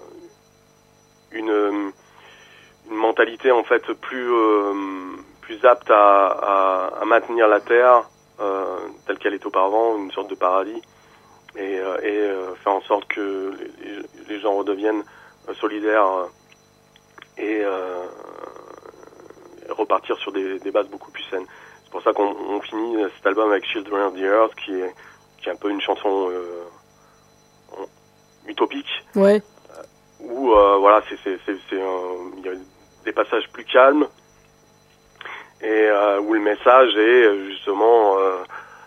une, une mentalité en fait plus euh, plus apte à, à, à maintenir la Terre Euh, telle qu'elle est auparavant, une sorte de paradis, et, euh, et euh, faire en sorte que les, les gens redeviennent euh, solidaires euh, et euh, repartir sur des, des bases beaucoup plus saines. C'est pour ça qu'on on finit cet album avec Children of the Earth, qui est, qui est un peu une chanson euh, utopique, ouais. euh, où euh, voilà, c'est, c'est, c'est, c'est un, il y a des passages plus calmes, et euh, où le message est justement euh,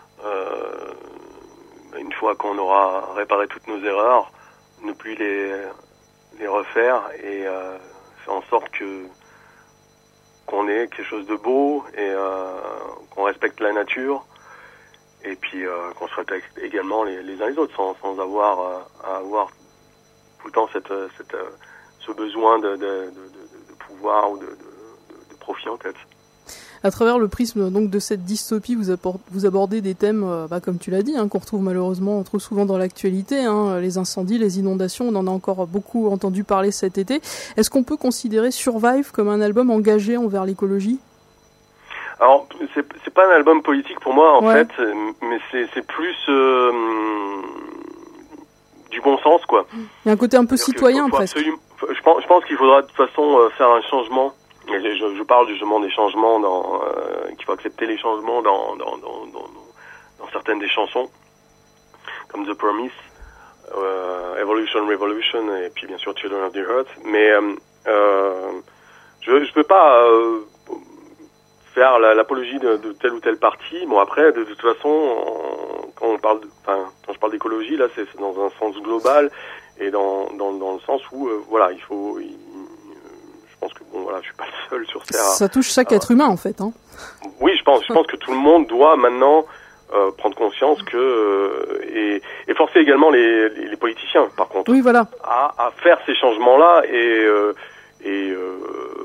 euh, une fois qu'on aura réparé toutes nos erreurs, ne plus les les refaire et euh, faire en sorte que qu'on ait quelque chose de beau et euh, qu'on respecte la nature, et puis euh, qu'on se respecte également les, les uns les autres, sans sans avoir euh, à avoir tout le temps cette cette euh, ce besoin de de, de, de, de pouvoir ou de, de, de profit en tête. À travers le prisme donc de cette dystopie, vous, apport, vous abordez des thèmes, euh, bah, comme tu l'as dit, hein, qu'on retrouve malheureusement trop souvent dans l'actualité, hein, les incendies, les inondations, on en a encore beaucoup entendu parler cet été. Est-ce qu'on peut considérer Survive comme un album engagé envers l'écologie ? Alors, c'est, c'est pas un album politique pour moi, en ouais. fait, mais c'est, c'est plus euh, du bon sens, quoi. Il y a un côté un peu C'est-à-dire citoyen, faut- faut presque. absolument- je pense, je pense qu'il faudra de toute façon euh, faire un changement. Et Je, je parle justement des changements, dans, euh, qu'il faut accepter les changements dans, dans, dans, dans, dans certaines des chansons, comme The Promise, euh, Evolution, Revolution, et puis bien sûr Children of the Earth. Mais euh, euh, je ne peux pas euh, faire la, l'apologie de, de tel ou tel parti. Bon, après, de, de toute façon, en, quand on parle, de, enfin, quand je parle d'écologie, là, c'est, c'est dans un sens global et dans, dans, dans le sens où, euh, voilà, il faut... Il, je pense que bon voilà, je suis pas le seul sur Terre. Ça touche chaque euh, être humain en fait. Hein. Oui, je pense, je pense que tout le monde doit maintenant euh, prendre conscience que euh, et, et forcer également les, les, les politiciens, par contre, Oui, voilà. à, à faire ces changements-là et euh, et euh,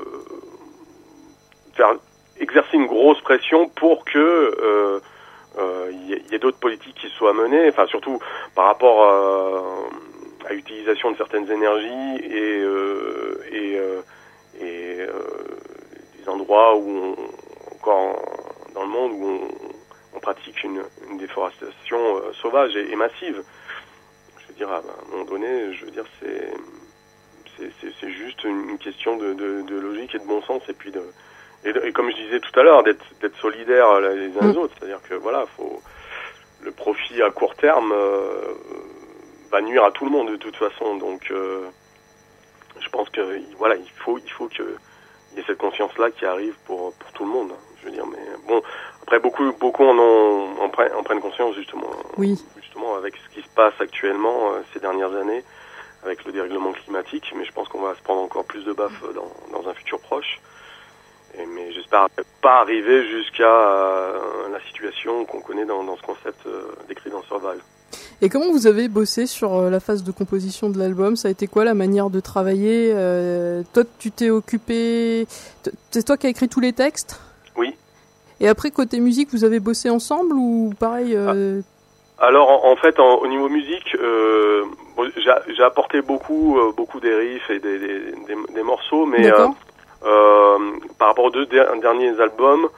faire exercer une grosse pression pour que euh, euh, y ait, y ait d'autres politiques qui soient menées. Enfin, surtout par rapport à, à l'utilisation de certaines énergies et euh, et euh, et euh, des endroits où on, encore dans le monde où on, on pratique une, une déforestation euh, sauvage et, et massive. Je veux dire, à un moment donné, je veux dire, c'est c'est, c'est, c'est juste une question de, de, de logique et de bon sens, et puis de et, de, et comme je disais tout à l'heure, d'être, d'être solidaires les uns les autres. C'est-à-dire que voilà, faut le profit à court terme euh, va nuire à tout le monde de toute façon. Donc euh, je pense que voilà, il faut il faut que il y ait cette conscience-là qui arrive pour pour tout le monde. Je veux dire, mais bon, après beaucoup beaucoup en ont en prennent, en prennent conscience justement. Oui. Justement avec ce qui se passe actuellement euh, ces dernières années avec le dérèglement climatique, mais je pense qu'on va se prendre encore plus de baffes dans dans un futur proche. Et, mais j'espère pas arriver jusqu'à euh, la situation qu'on connaît dans dans ce concept euh, décrit dans Survive. Et comment vous avez bossé sur euh, la phase de composition de l'album ? Ça a été quoi la manière de travailler ? euh, Toi, tu t'es occupé... C'est toi qui as écrit tous les textes ? Oui. Et après, côté musique, vous avez bossé ensemble ou pareil euh... ah. Alors, en, en fait, en, au niveau musique, euh, bon, j'ai, j'ai apporté beaucoup, euh, beaucoup des riffs et des, des, des, des morceaux, mais euh, euh, par rapport aux deux der- derniers albums,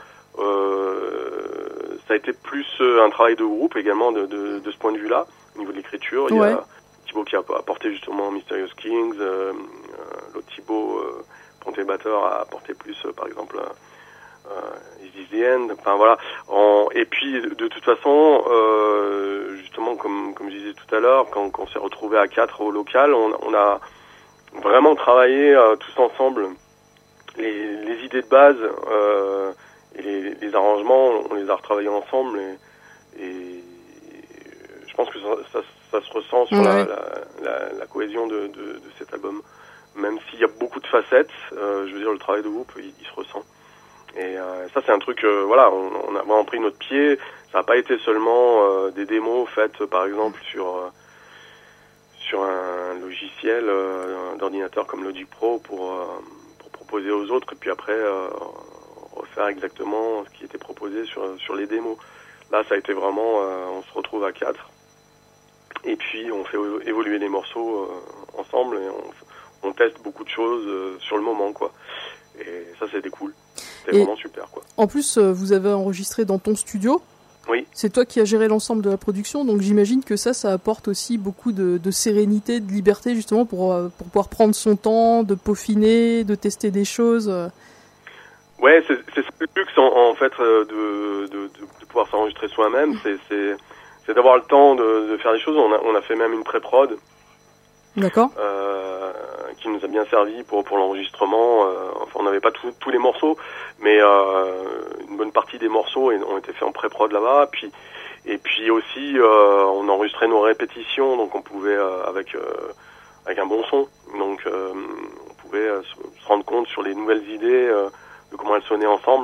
euh, ça a été plus euh, un travail de groupe également de, de, de ce point de vue-là, au niveau de l'écriture. Il ouais. y a Thibaut qui a apporté justement Mysterious Kings, euh, euh, l'autre Thibaut, euh, Ponté Batteur, a apporté plus, euh, par exemple, euh, Is This The End. Enfin voilà. En, et puis de, de toute façon, euh, justement, comme, comme je disais tout à l'heure, quand, quand on s'est retrouvés à quatre au local, on, on a vraiment travaillé euh, tous ensemble les, les idées de base. Euh, Et les, les arrangements, on les a retravaillés ensemble et, et je pense que ça, ça, ça se ressent sur ouais. la, la, la, la cohésion de, de, de cet album. Même s'il y a beaucoup de facettes, euh, je veux dire, le travail de groupe, il, il se ressent. Et euh, ça, c'est un truc, euh, voilà, on, on a vraiment pris notre pied. Ça n'a pas été seulement euh, des démos faites, par exemple, sur, euh, sur un logiciel euh, d'ordinateur comme Logic Pro pour, euh, pour proposer aux autres et puis après... Euh, refaire exactement ce qui était proposé sur sur les démos. Là, ça a été vraiment, euh, on se retrouve à quatre, et puis on fait évoluer les morceaux euh, ensemble, et on, on teste beaucoup de choses euh, sur le moment, quoi. Et ça, c'était cool. C'était et vraiment super, quoi. En plus, euh, vous avez enregistré dans ton studio. Oui. C'est toi qui as géré l'ensemble de la production, donc j'imagine que ça, ça apporte aussi beaucoup de, de sérénité, de liberté, justement, pour, pour pouvoir prendre son temps, de peaufiner, de tester des choses. Ouais, c'est, c'est ce luxe en, en fait de, de, de, de pouvoir s'enregistrer soi-même, c'est, c'est, c'est d'avoir le temps de, de faire des choses. On a, on a fait même une pré-prod. D'accord. Euh, qui nous a bien servi pour pour l'enregistrement. Euh, enfin, on n'avait pas tout, tous les morceaux, mais euh, une bonne partie des morceaux ont été faits en pré-prod là-bas. Puis et puis aussi, euh, on enregistrait nos répétitions, donc on pouvait euh, avec euh, avec un bon son. Donc euh, on pouvait euh, se rendre compte sur les nouvelles idées. Euh, de comment elles sonnaient ensemble,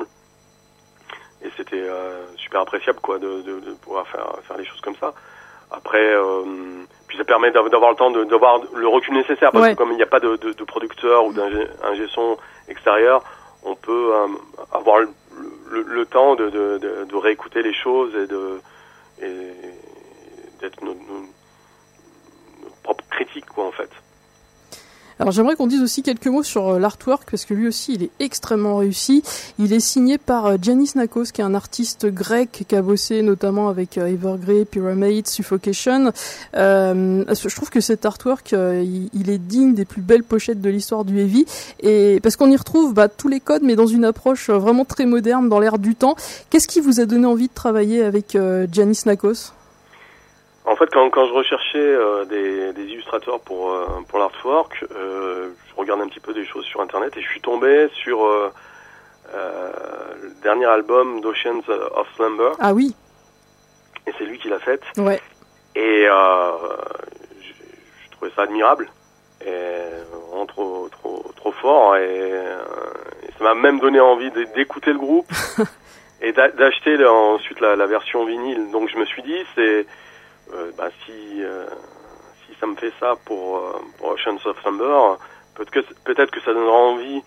et c'était euh, super appréciable, quoi, de, de, de pouvoir faire faire des choses comme ça. Après, euh, puis ça permet d'avoir le temps de d'avoir le recul nécessaire, parce ouais. que comme il n'y a pas de, de, de producteur ou d'ingé son extérieur, on peut euh, avoir le, le, le temps de, de, de, de réécouter les choses et de et d'être notre, notre, notre propre critique, quoi, en fait. Alors j'aimerais qu'on dise aussi quelques mots sur euh, l'artwork parce que lui aussi il est extrêmement réussi. Il est signé par euh, Giannis Nakos qui est un artiste grec qui a bossé notamment avec euh, Evergrey, Pyramid, Suffocation. Euh, je trouve que cet artwork euh, il, il est digne des plus belles pochettes de l'histoire du heavy et parce qu'on y retrouve bah, tous les codes mais dans une approche euh, vraiment très moderne dans l'air du temps. Qu'est-ce qui vous a donné envie de travailler avec euh, Giannis Nakos ? En fait, quand, quand je recherchais euh, des, des illustrateurs pour euh, pour l'artwork, euh, je regardais un petit peu des choses sur Internet et je suis tombé sur euh, euh, le dernier album d'Oceans of Slumber. Ah oui. Et c'est lui qui l'a fait. Ouais. Et euh, je, je trouvais ça admirable et vraiment trop trop trop fort et, euh, et ça m'a même donné envie d'écouter le groupe et d'acheter le, ensuite la, la version vinyle. Donc je me suis dit c'est Euh, bah, si euh, si ça me fait ça pour, euh, pour Oceans of Slumber, peut-être que peut-être que ça donnera envie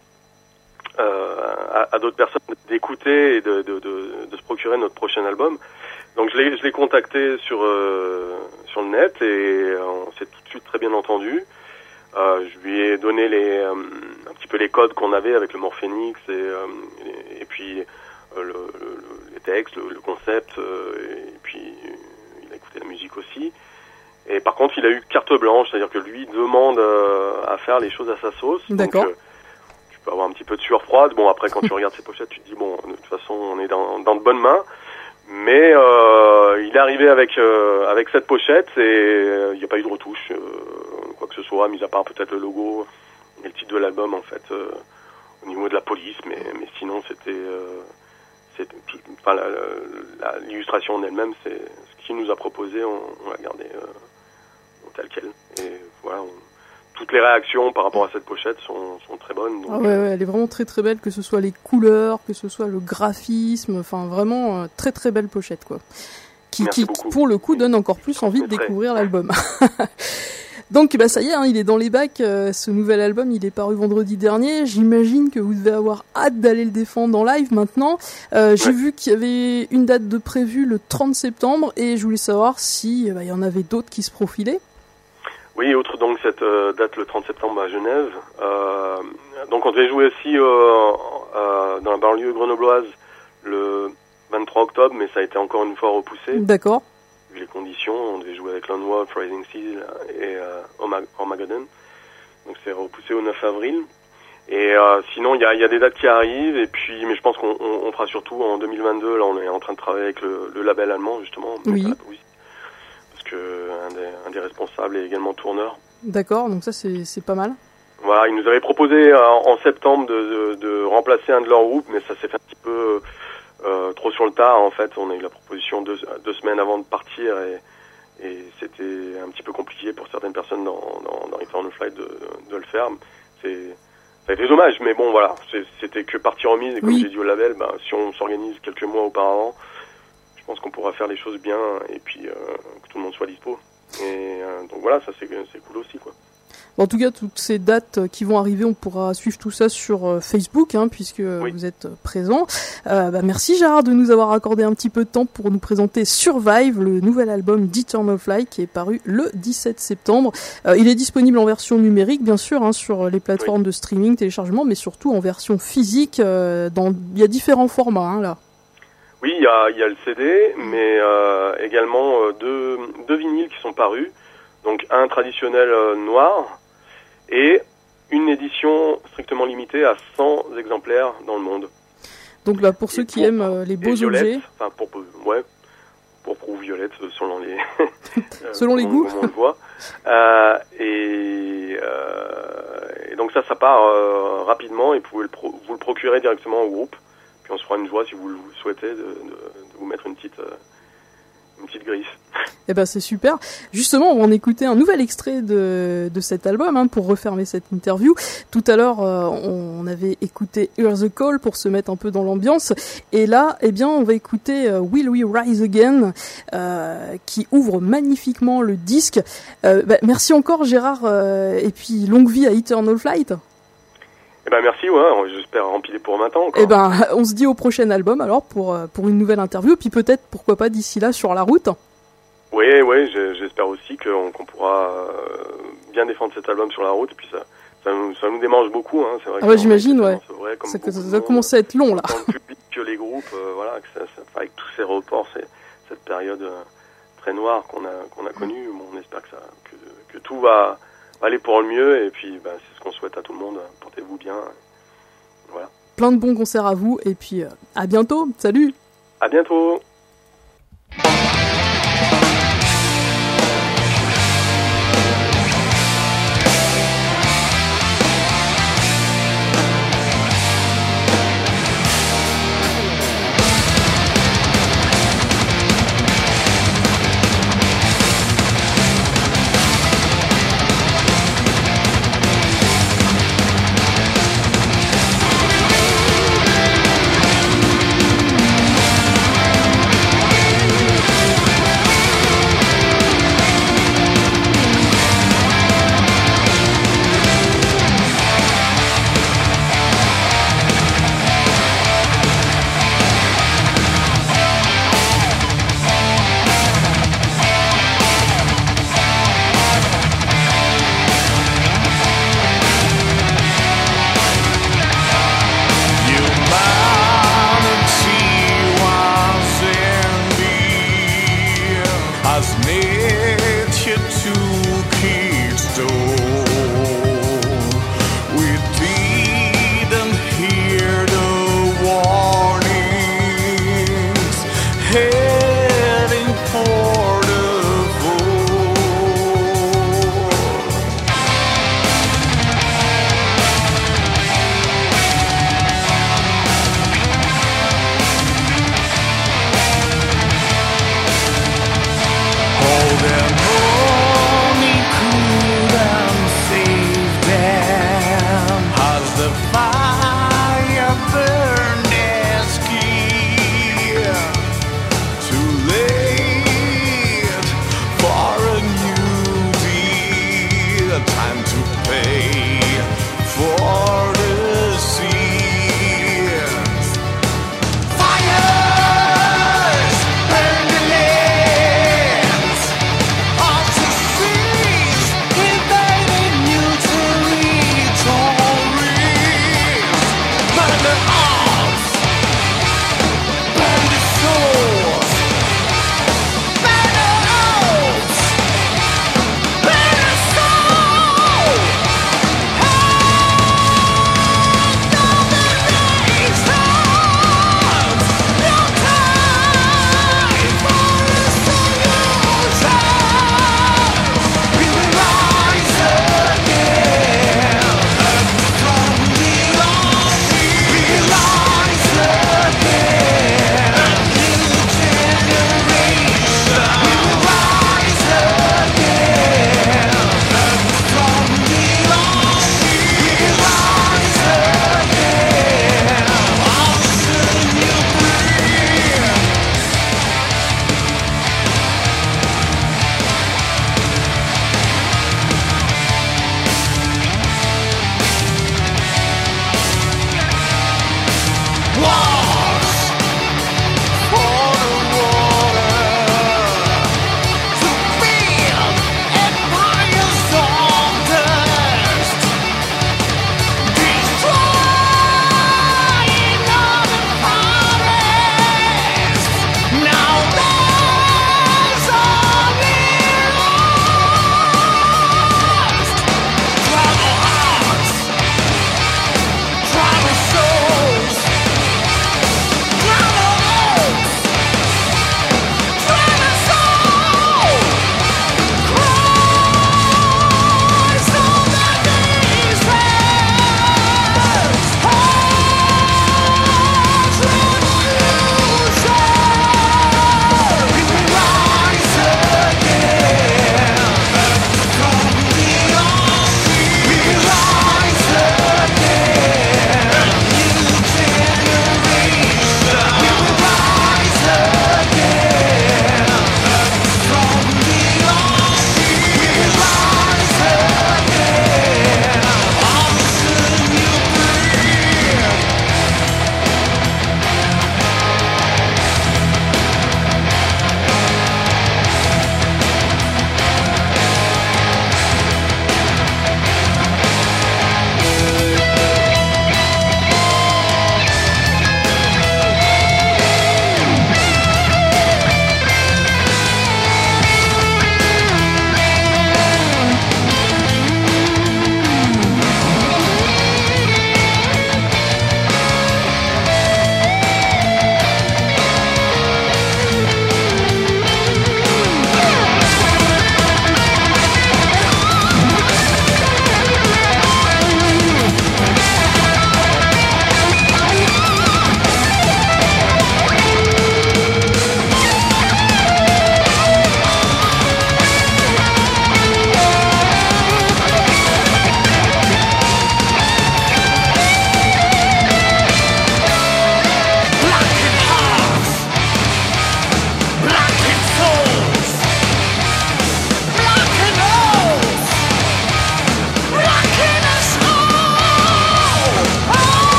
euh, à, à d'autres personnes d'écouter et de, de, de, de se procurer notre prochain album. Donc je l'ai je l'ai contacté sur euh, sur le net et on s'est tout de suite très bien entendu. Euh, je lui ai donné les euh, un petit peu les codes qu'on avait avec le Morphénix et euh, et, et puis euh, le, le, les textes, le, le concept euh, et puis écouter la musique aussi. Et par contre, il a eu carte blanche, c'est-à-dire que lui demande euh, à faire les choses à sa sauce. D'accord. Donc, euh, tu peux avoir un petit peu de sueur froide. Bon, après, quand tu regardes ses pochettes, tu te dis, bon, de toute façon, on est dans, dans de bonnes mains. Mais euh, il est arrivé avec euh, avec cette pochette et il euh, n'y a pas eu de retouche, euh, quoi que ce soit, mis à part peut-être le logo et le titre de l'album, en fait, euh, au niveau de la police. Mais, mais sinon, c'était... Euh, c'est, enfin, la, la, l'illustration en elle-même, c'est ce qu'il nous a proposé, on, on l'a gardé euh, tel quel. Et voilà, on, toutes les réactions par rapport à cette pochette sont, sont très bonnes. Donc, ah ouais, ouais, elle est vraiment très très belle, que ce soit les couleurs, que ce soit le graphisme, enfin vraiment euh, très très belle pochette quoi. Qui, qui pour le coup donne encore plus envie de découvrir l'album. Donc bah ça y est, hein, il est dans les bacs, euh, ce nouvel album, il est paru vendredi dernier, j'imagine que vous devez avoir hâte d'aller le défendre en live maintenant. Euh, ouais. J'ai vu qu'il y avait une date de prévue le trente septembre et je voulais savoir si bah, y en avait d'autres qui se profilaient. Oui, outre donc cette euh, date le trente septembre à Genève, euh, donc on devait jouer aussi euh, euh, dans la banlieue grenobloise le vingt-trois octobre, mais ça a été encore une fois repoussé. D'accord. Vu les conditions, on devait jouer avec Lone Wolf, Rising Seal et euh, Armageddon. Donc c'est repoussé au neuf avril. Et euh, sinon, il y a, y a des dates qui arrivent. Et puis, mais je pense qu'on on, on fera surtout en deux mille vingt-deux. Là, on est en train de travailler avec le, le label allemand justement. Oui. Parce que un des, un des responsables est également tourneur. D'accord. Donc ça, c'est, c'est pas mal. Voilà, ils nous avaient proposé euh, en septembre de, de, de remplacer un de leurs groupes, mais ça s'est fait un petit peu Euh, trop sur le tard. En fait, on a eu la proposition deux, deux semaines avant de partir et, et c'était un petit peu compliqué pour certaines personnes dans, dans, dans Return of Flight de, de, de le faire. C'est, ça a été dommage, mais bon, voilà, c'est, c'était que partie remise et comme oui. j'ai dit au label, bah, si on s'organise quelques mois auparavant, je pense qu'on pourra faire les choses bien et puis euh, que tout le monde soit dispo. Et euh, donc voilà, ça c'est, c'est cool aussi, quoi. En tout cas, toutes ces dates qui vont arriver, on pourra suivre tout ça sur euh, Facebook, hein, puisque oui. vous êtes présents. Euh, bah, merci Gérard de nous avoir accordé un petit peu de temps pour nous présenter Survive, le nouvel album d'Eternal Flight qui est paru le dix-sept septembre. Euh, il est disponible en version numérique, bien sûr, hein, sur les plateformes oui. de streaming, téléchargement, mais surtout en version physique. Euh, dans... Il y a différents formats, hein, là. Oui, il y a, il y a le C D, mais euh, également euh, deux, deux vinyles qui sont parus. Donc un traditionnel euh, noir, et une édition strictement limitée à cent exemplaires dans le monde. Donc là, pour ceux qui pour, aiment euh, les beaux objets... Enfin, pour, ouais, pour ou violette, selon les... selon les goûts. Comment on le voit. Euh, et, euh, et donc ça, ça part euh, rapidement, et vous pouvez le pro- vous le procurer directement au groupe. Puis on se fera une joie, si vous le souhaitez, de, de, de vous mettre une petite... Euh, une petite griffe. Eh ben c'est super. Justement, on va en écouter un nouvel extrait de, de cet album hein, pour refermer cette interview. Tout à l'heure, euh, on avait écouté Hear the Call pour se mettre un peu dans l'ambiance. Et là, eh bien, on va écouter euh, Will We Rise Again euh, qui ouvre magnifiquement le disque. Euh, bah, merci encore Gérard euh, et puis longue vie à Eternal Flight. Eh ben merci, ouais, j'espère rempiler pour vingt ans. Eh ben, on se dit au prochain album alors pour pour une nouvelle interview, puis peut-être pourquoi pas d'ici là sur la route. Oui, oui, j'espère aussi qu'on, qu'on pourra bien défendre cet album sur la route. Et puis ça, ça, nous, ça nous démange beaucoup. Hein, c'est vrai. Ah ouais, j'imagine, ouais. Vrai, c'est que ça va commencer à être long là. Tant le public que les groupes, euh, voilà, que ça, ça, avec tous ces reports, c'est, cette période euh, très noire qu'on a qu'on a connue. Bon, on espère que ça, que, que tout va aller pour le mieux. Et puis, bah, c'est ce qu'on souhaite à tout le monde. Portez-vous bien. Voilà. Plein de bons concerts à vous. Et puis, euh, à bientôt. Salut. À bientôt.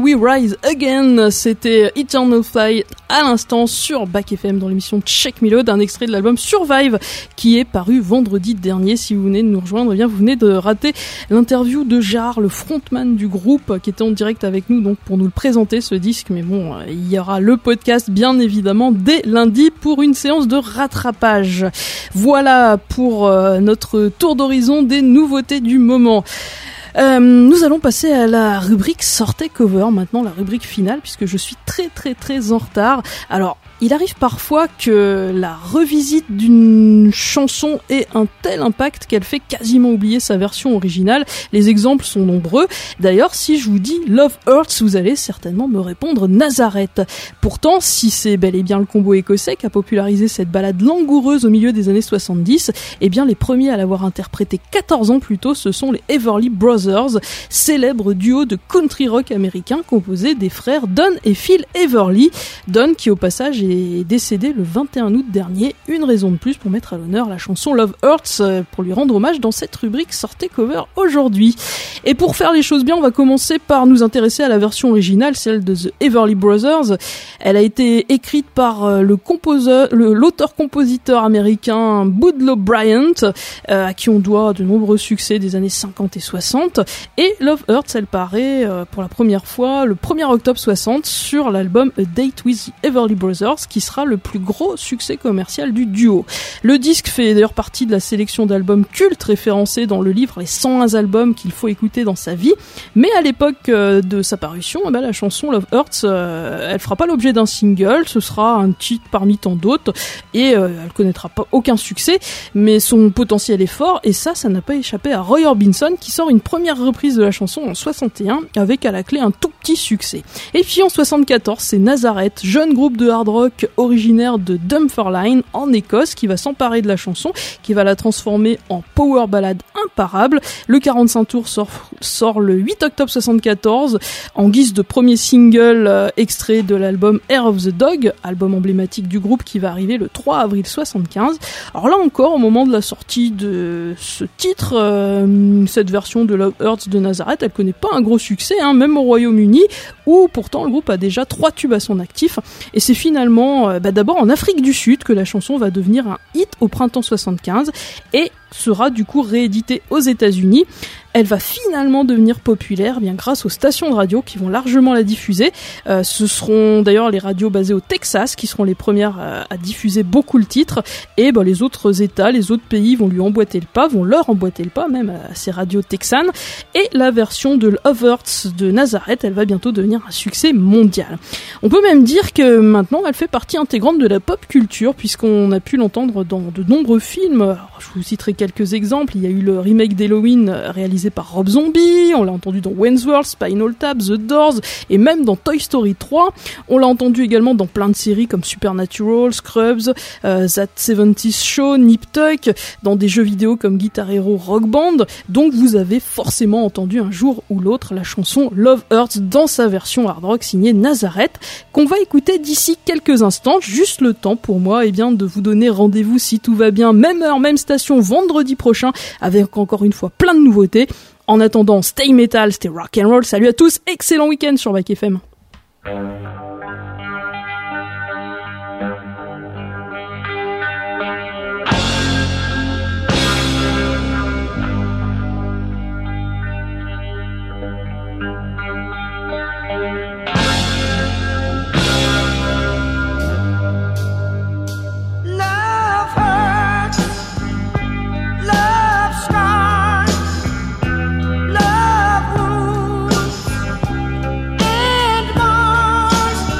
We Rise Again, c'était Eternal Flight à l'instant sur Back F M dans l'émission Check Me Load, un extrait de l'album Survive qui est paru vendredi dernier. Si vous venez de nous rejoindre, eh bien vous venez de rater l'interview de Gérard, le frontman du groupe, qui était en direct avec nous donc pour nous le présenter ce disque. Mais bon, il y aura le podcast bien évidemment dès lundi pour une séance de rattrapage. Voilà pour euh, notre tour d'horizon des nouveautés du moment. Euh, nous allons passer à la rubrique Sortez Cover, maintenant la rubrique finale, puisque je suis très très très en retard. Alors, il arrive parfois que la revisite d'une chanson ait un tel impact qu'elle fait quasiment oublier sa version originale. Les exemples sont nombreux. D'ailleurs, si je vous dis Love Hurts, vous allez certainement me répondre Nazareth. Pourtant, si c'est bel et bien le combo écossais qui a popularisé cette ballade langoureuse au milieu des années soixante-dix, eh bien les premiers à l'avoir interprétée quatorze ans plus tôt, ce sont les Everly Brothers, célèbre duo de country rock américain composé des frères Don et Phil Everly. Don qui au passage est décédé le vingt et un août dernier, une raison de plus pour mettre à l'honneur la chanson Love Hurts, pour lui rendre hommage dans cette rubrique Sortez Cover aujourd'hui. Et pour faire les choses bien, on va commencer par nous intéresser à la version originale, celle de The Everly Brothers. Elle a été écrite par le composeur, le, l'auteur-compositeur américain Boudleaux Bryant, euh, à qui on doit de nombreux succès des années cinquante et soixante. Et Love Hurts, elle paraît euh, pour la première fois le premier octobre soixante sur l'album A Date with the Everly Brothers, qui sera le plus gros succès commercial du duo. Le disque fait d'ailleurs partie de la sélection d'albums cultes référencés dans le livre Les cent un albums qu'il faut écouter dans sa vie, mais à l'époque euh, de sa parution, eh ben, la chanson Love Hurts, euh, elle fera pas l'objet d'un single, ce sera un titre parmi tant d'autres, et euh, elle connaîtra pas aucun succès, mais son potentiel est fort, et ça, ça n'a pas échappé à Roy Orbison, qui sort une première reprise de la chanson en soixante et un, avec à la clé un tout petit succès. Et puis en soixante-quatorze, c'est Nazareth, jeune groupe de hard rock originaire de Dunfermline en Écosse, qui va s'emparer de la chanson, qui va la transformer en power ballade imparable. Le quarante-cinq tours sort, sort le huit octobre soixante-quatorze en guise de premier single euh, extrait de l'album Hair of the Dog, album emblématique du groupe qui va arriver le trois avril soixante-quinze. Alors là encore, au moment de la sortie de ce titre, euh, cette version de Love Hurts de Nazareth, elle connaît pas un gros succès, hein, même au Royaume-Uni, où pourtant le groupe a déjà trois tubes à son actif, et c'est finalement euh, bah, d'abord en Afrique du Sud que la chanson va devenir un hit au printemps soixante-quinze et sera du coup rééditée aux États-Unis. Elle va finalement devenir populaire bien grâce aux stations de radio qui vont largement la diffuser. Euh, ce seront d'ailleurs les radios basées au Texas qui seront les premières à, à diffuser beaucoup le titre, et bah, les autres États, les autres pays vont lui emboîter le pas, vont leur emboîter le pas même à ces radios texanes, et la version de Love Hurts de Nazareth, elle va bientôt devenir un succès mondial. On peut même dire que maintenant elle fait partie intégrante de la pop culture, puisqu'on a pu l'entendre dans de nombreux films. Alors, je vous citerai quelques exemples. Il y a eu le remake d'Halloween réalisé par Rob Zombie, on l'a entendu dans Wayne's World, Spinal Tap, The Doors, et même dans Toy Story trois. On l'a entendu également dans plein de séries comme Supernatural, Scrubs, euh, That seventies Show, Nip Tuck, dans des jeux vidéo comme Guitar Hero Rock Band. Donc vous avez forcément entendu un jour ou l'autre la chanson Love Hurts dans sa version hard rock signée Nazareth, qu'on va écouter d'ici quelques instants. Juste le temps pour moi eh bien, de vous donner rendez-vous, si tout va bien, même heure, même station, vendredi prochain, avec encore une fois plein de nouveautés. En attendant, stay metal, stay rock and roll. Salut à tous, excellent week-end sur Back F M. Love wounds and bars.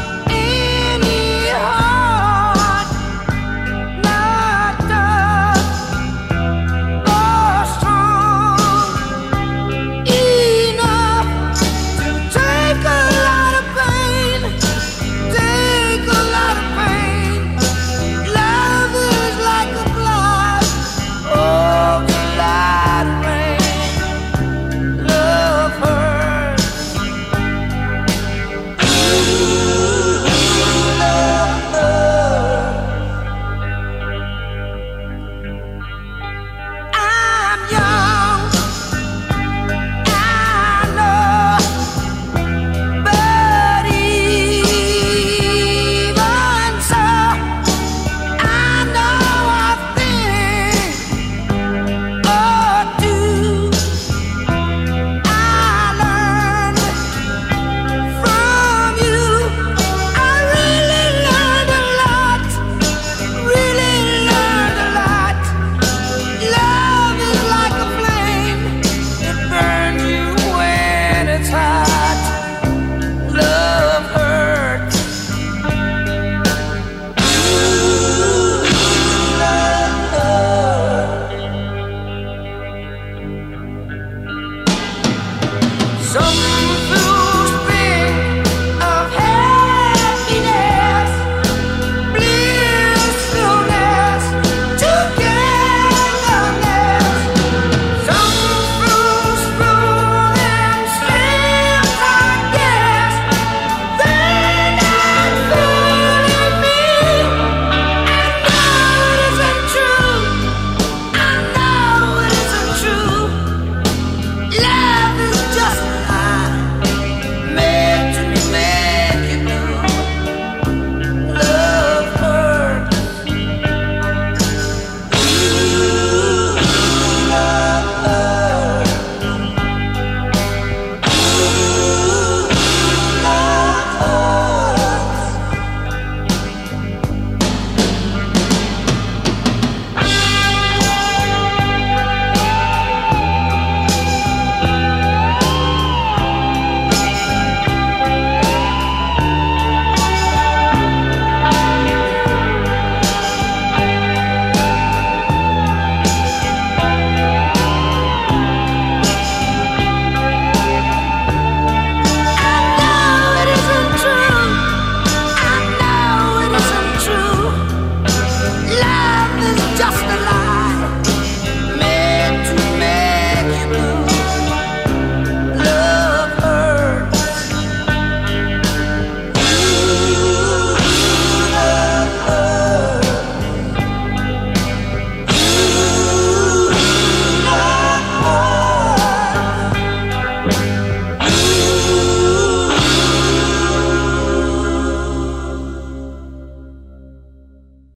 Love is just a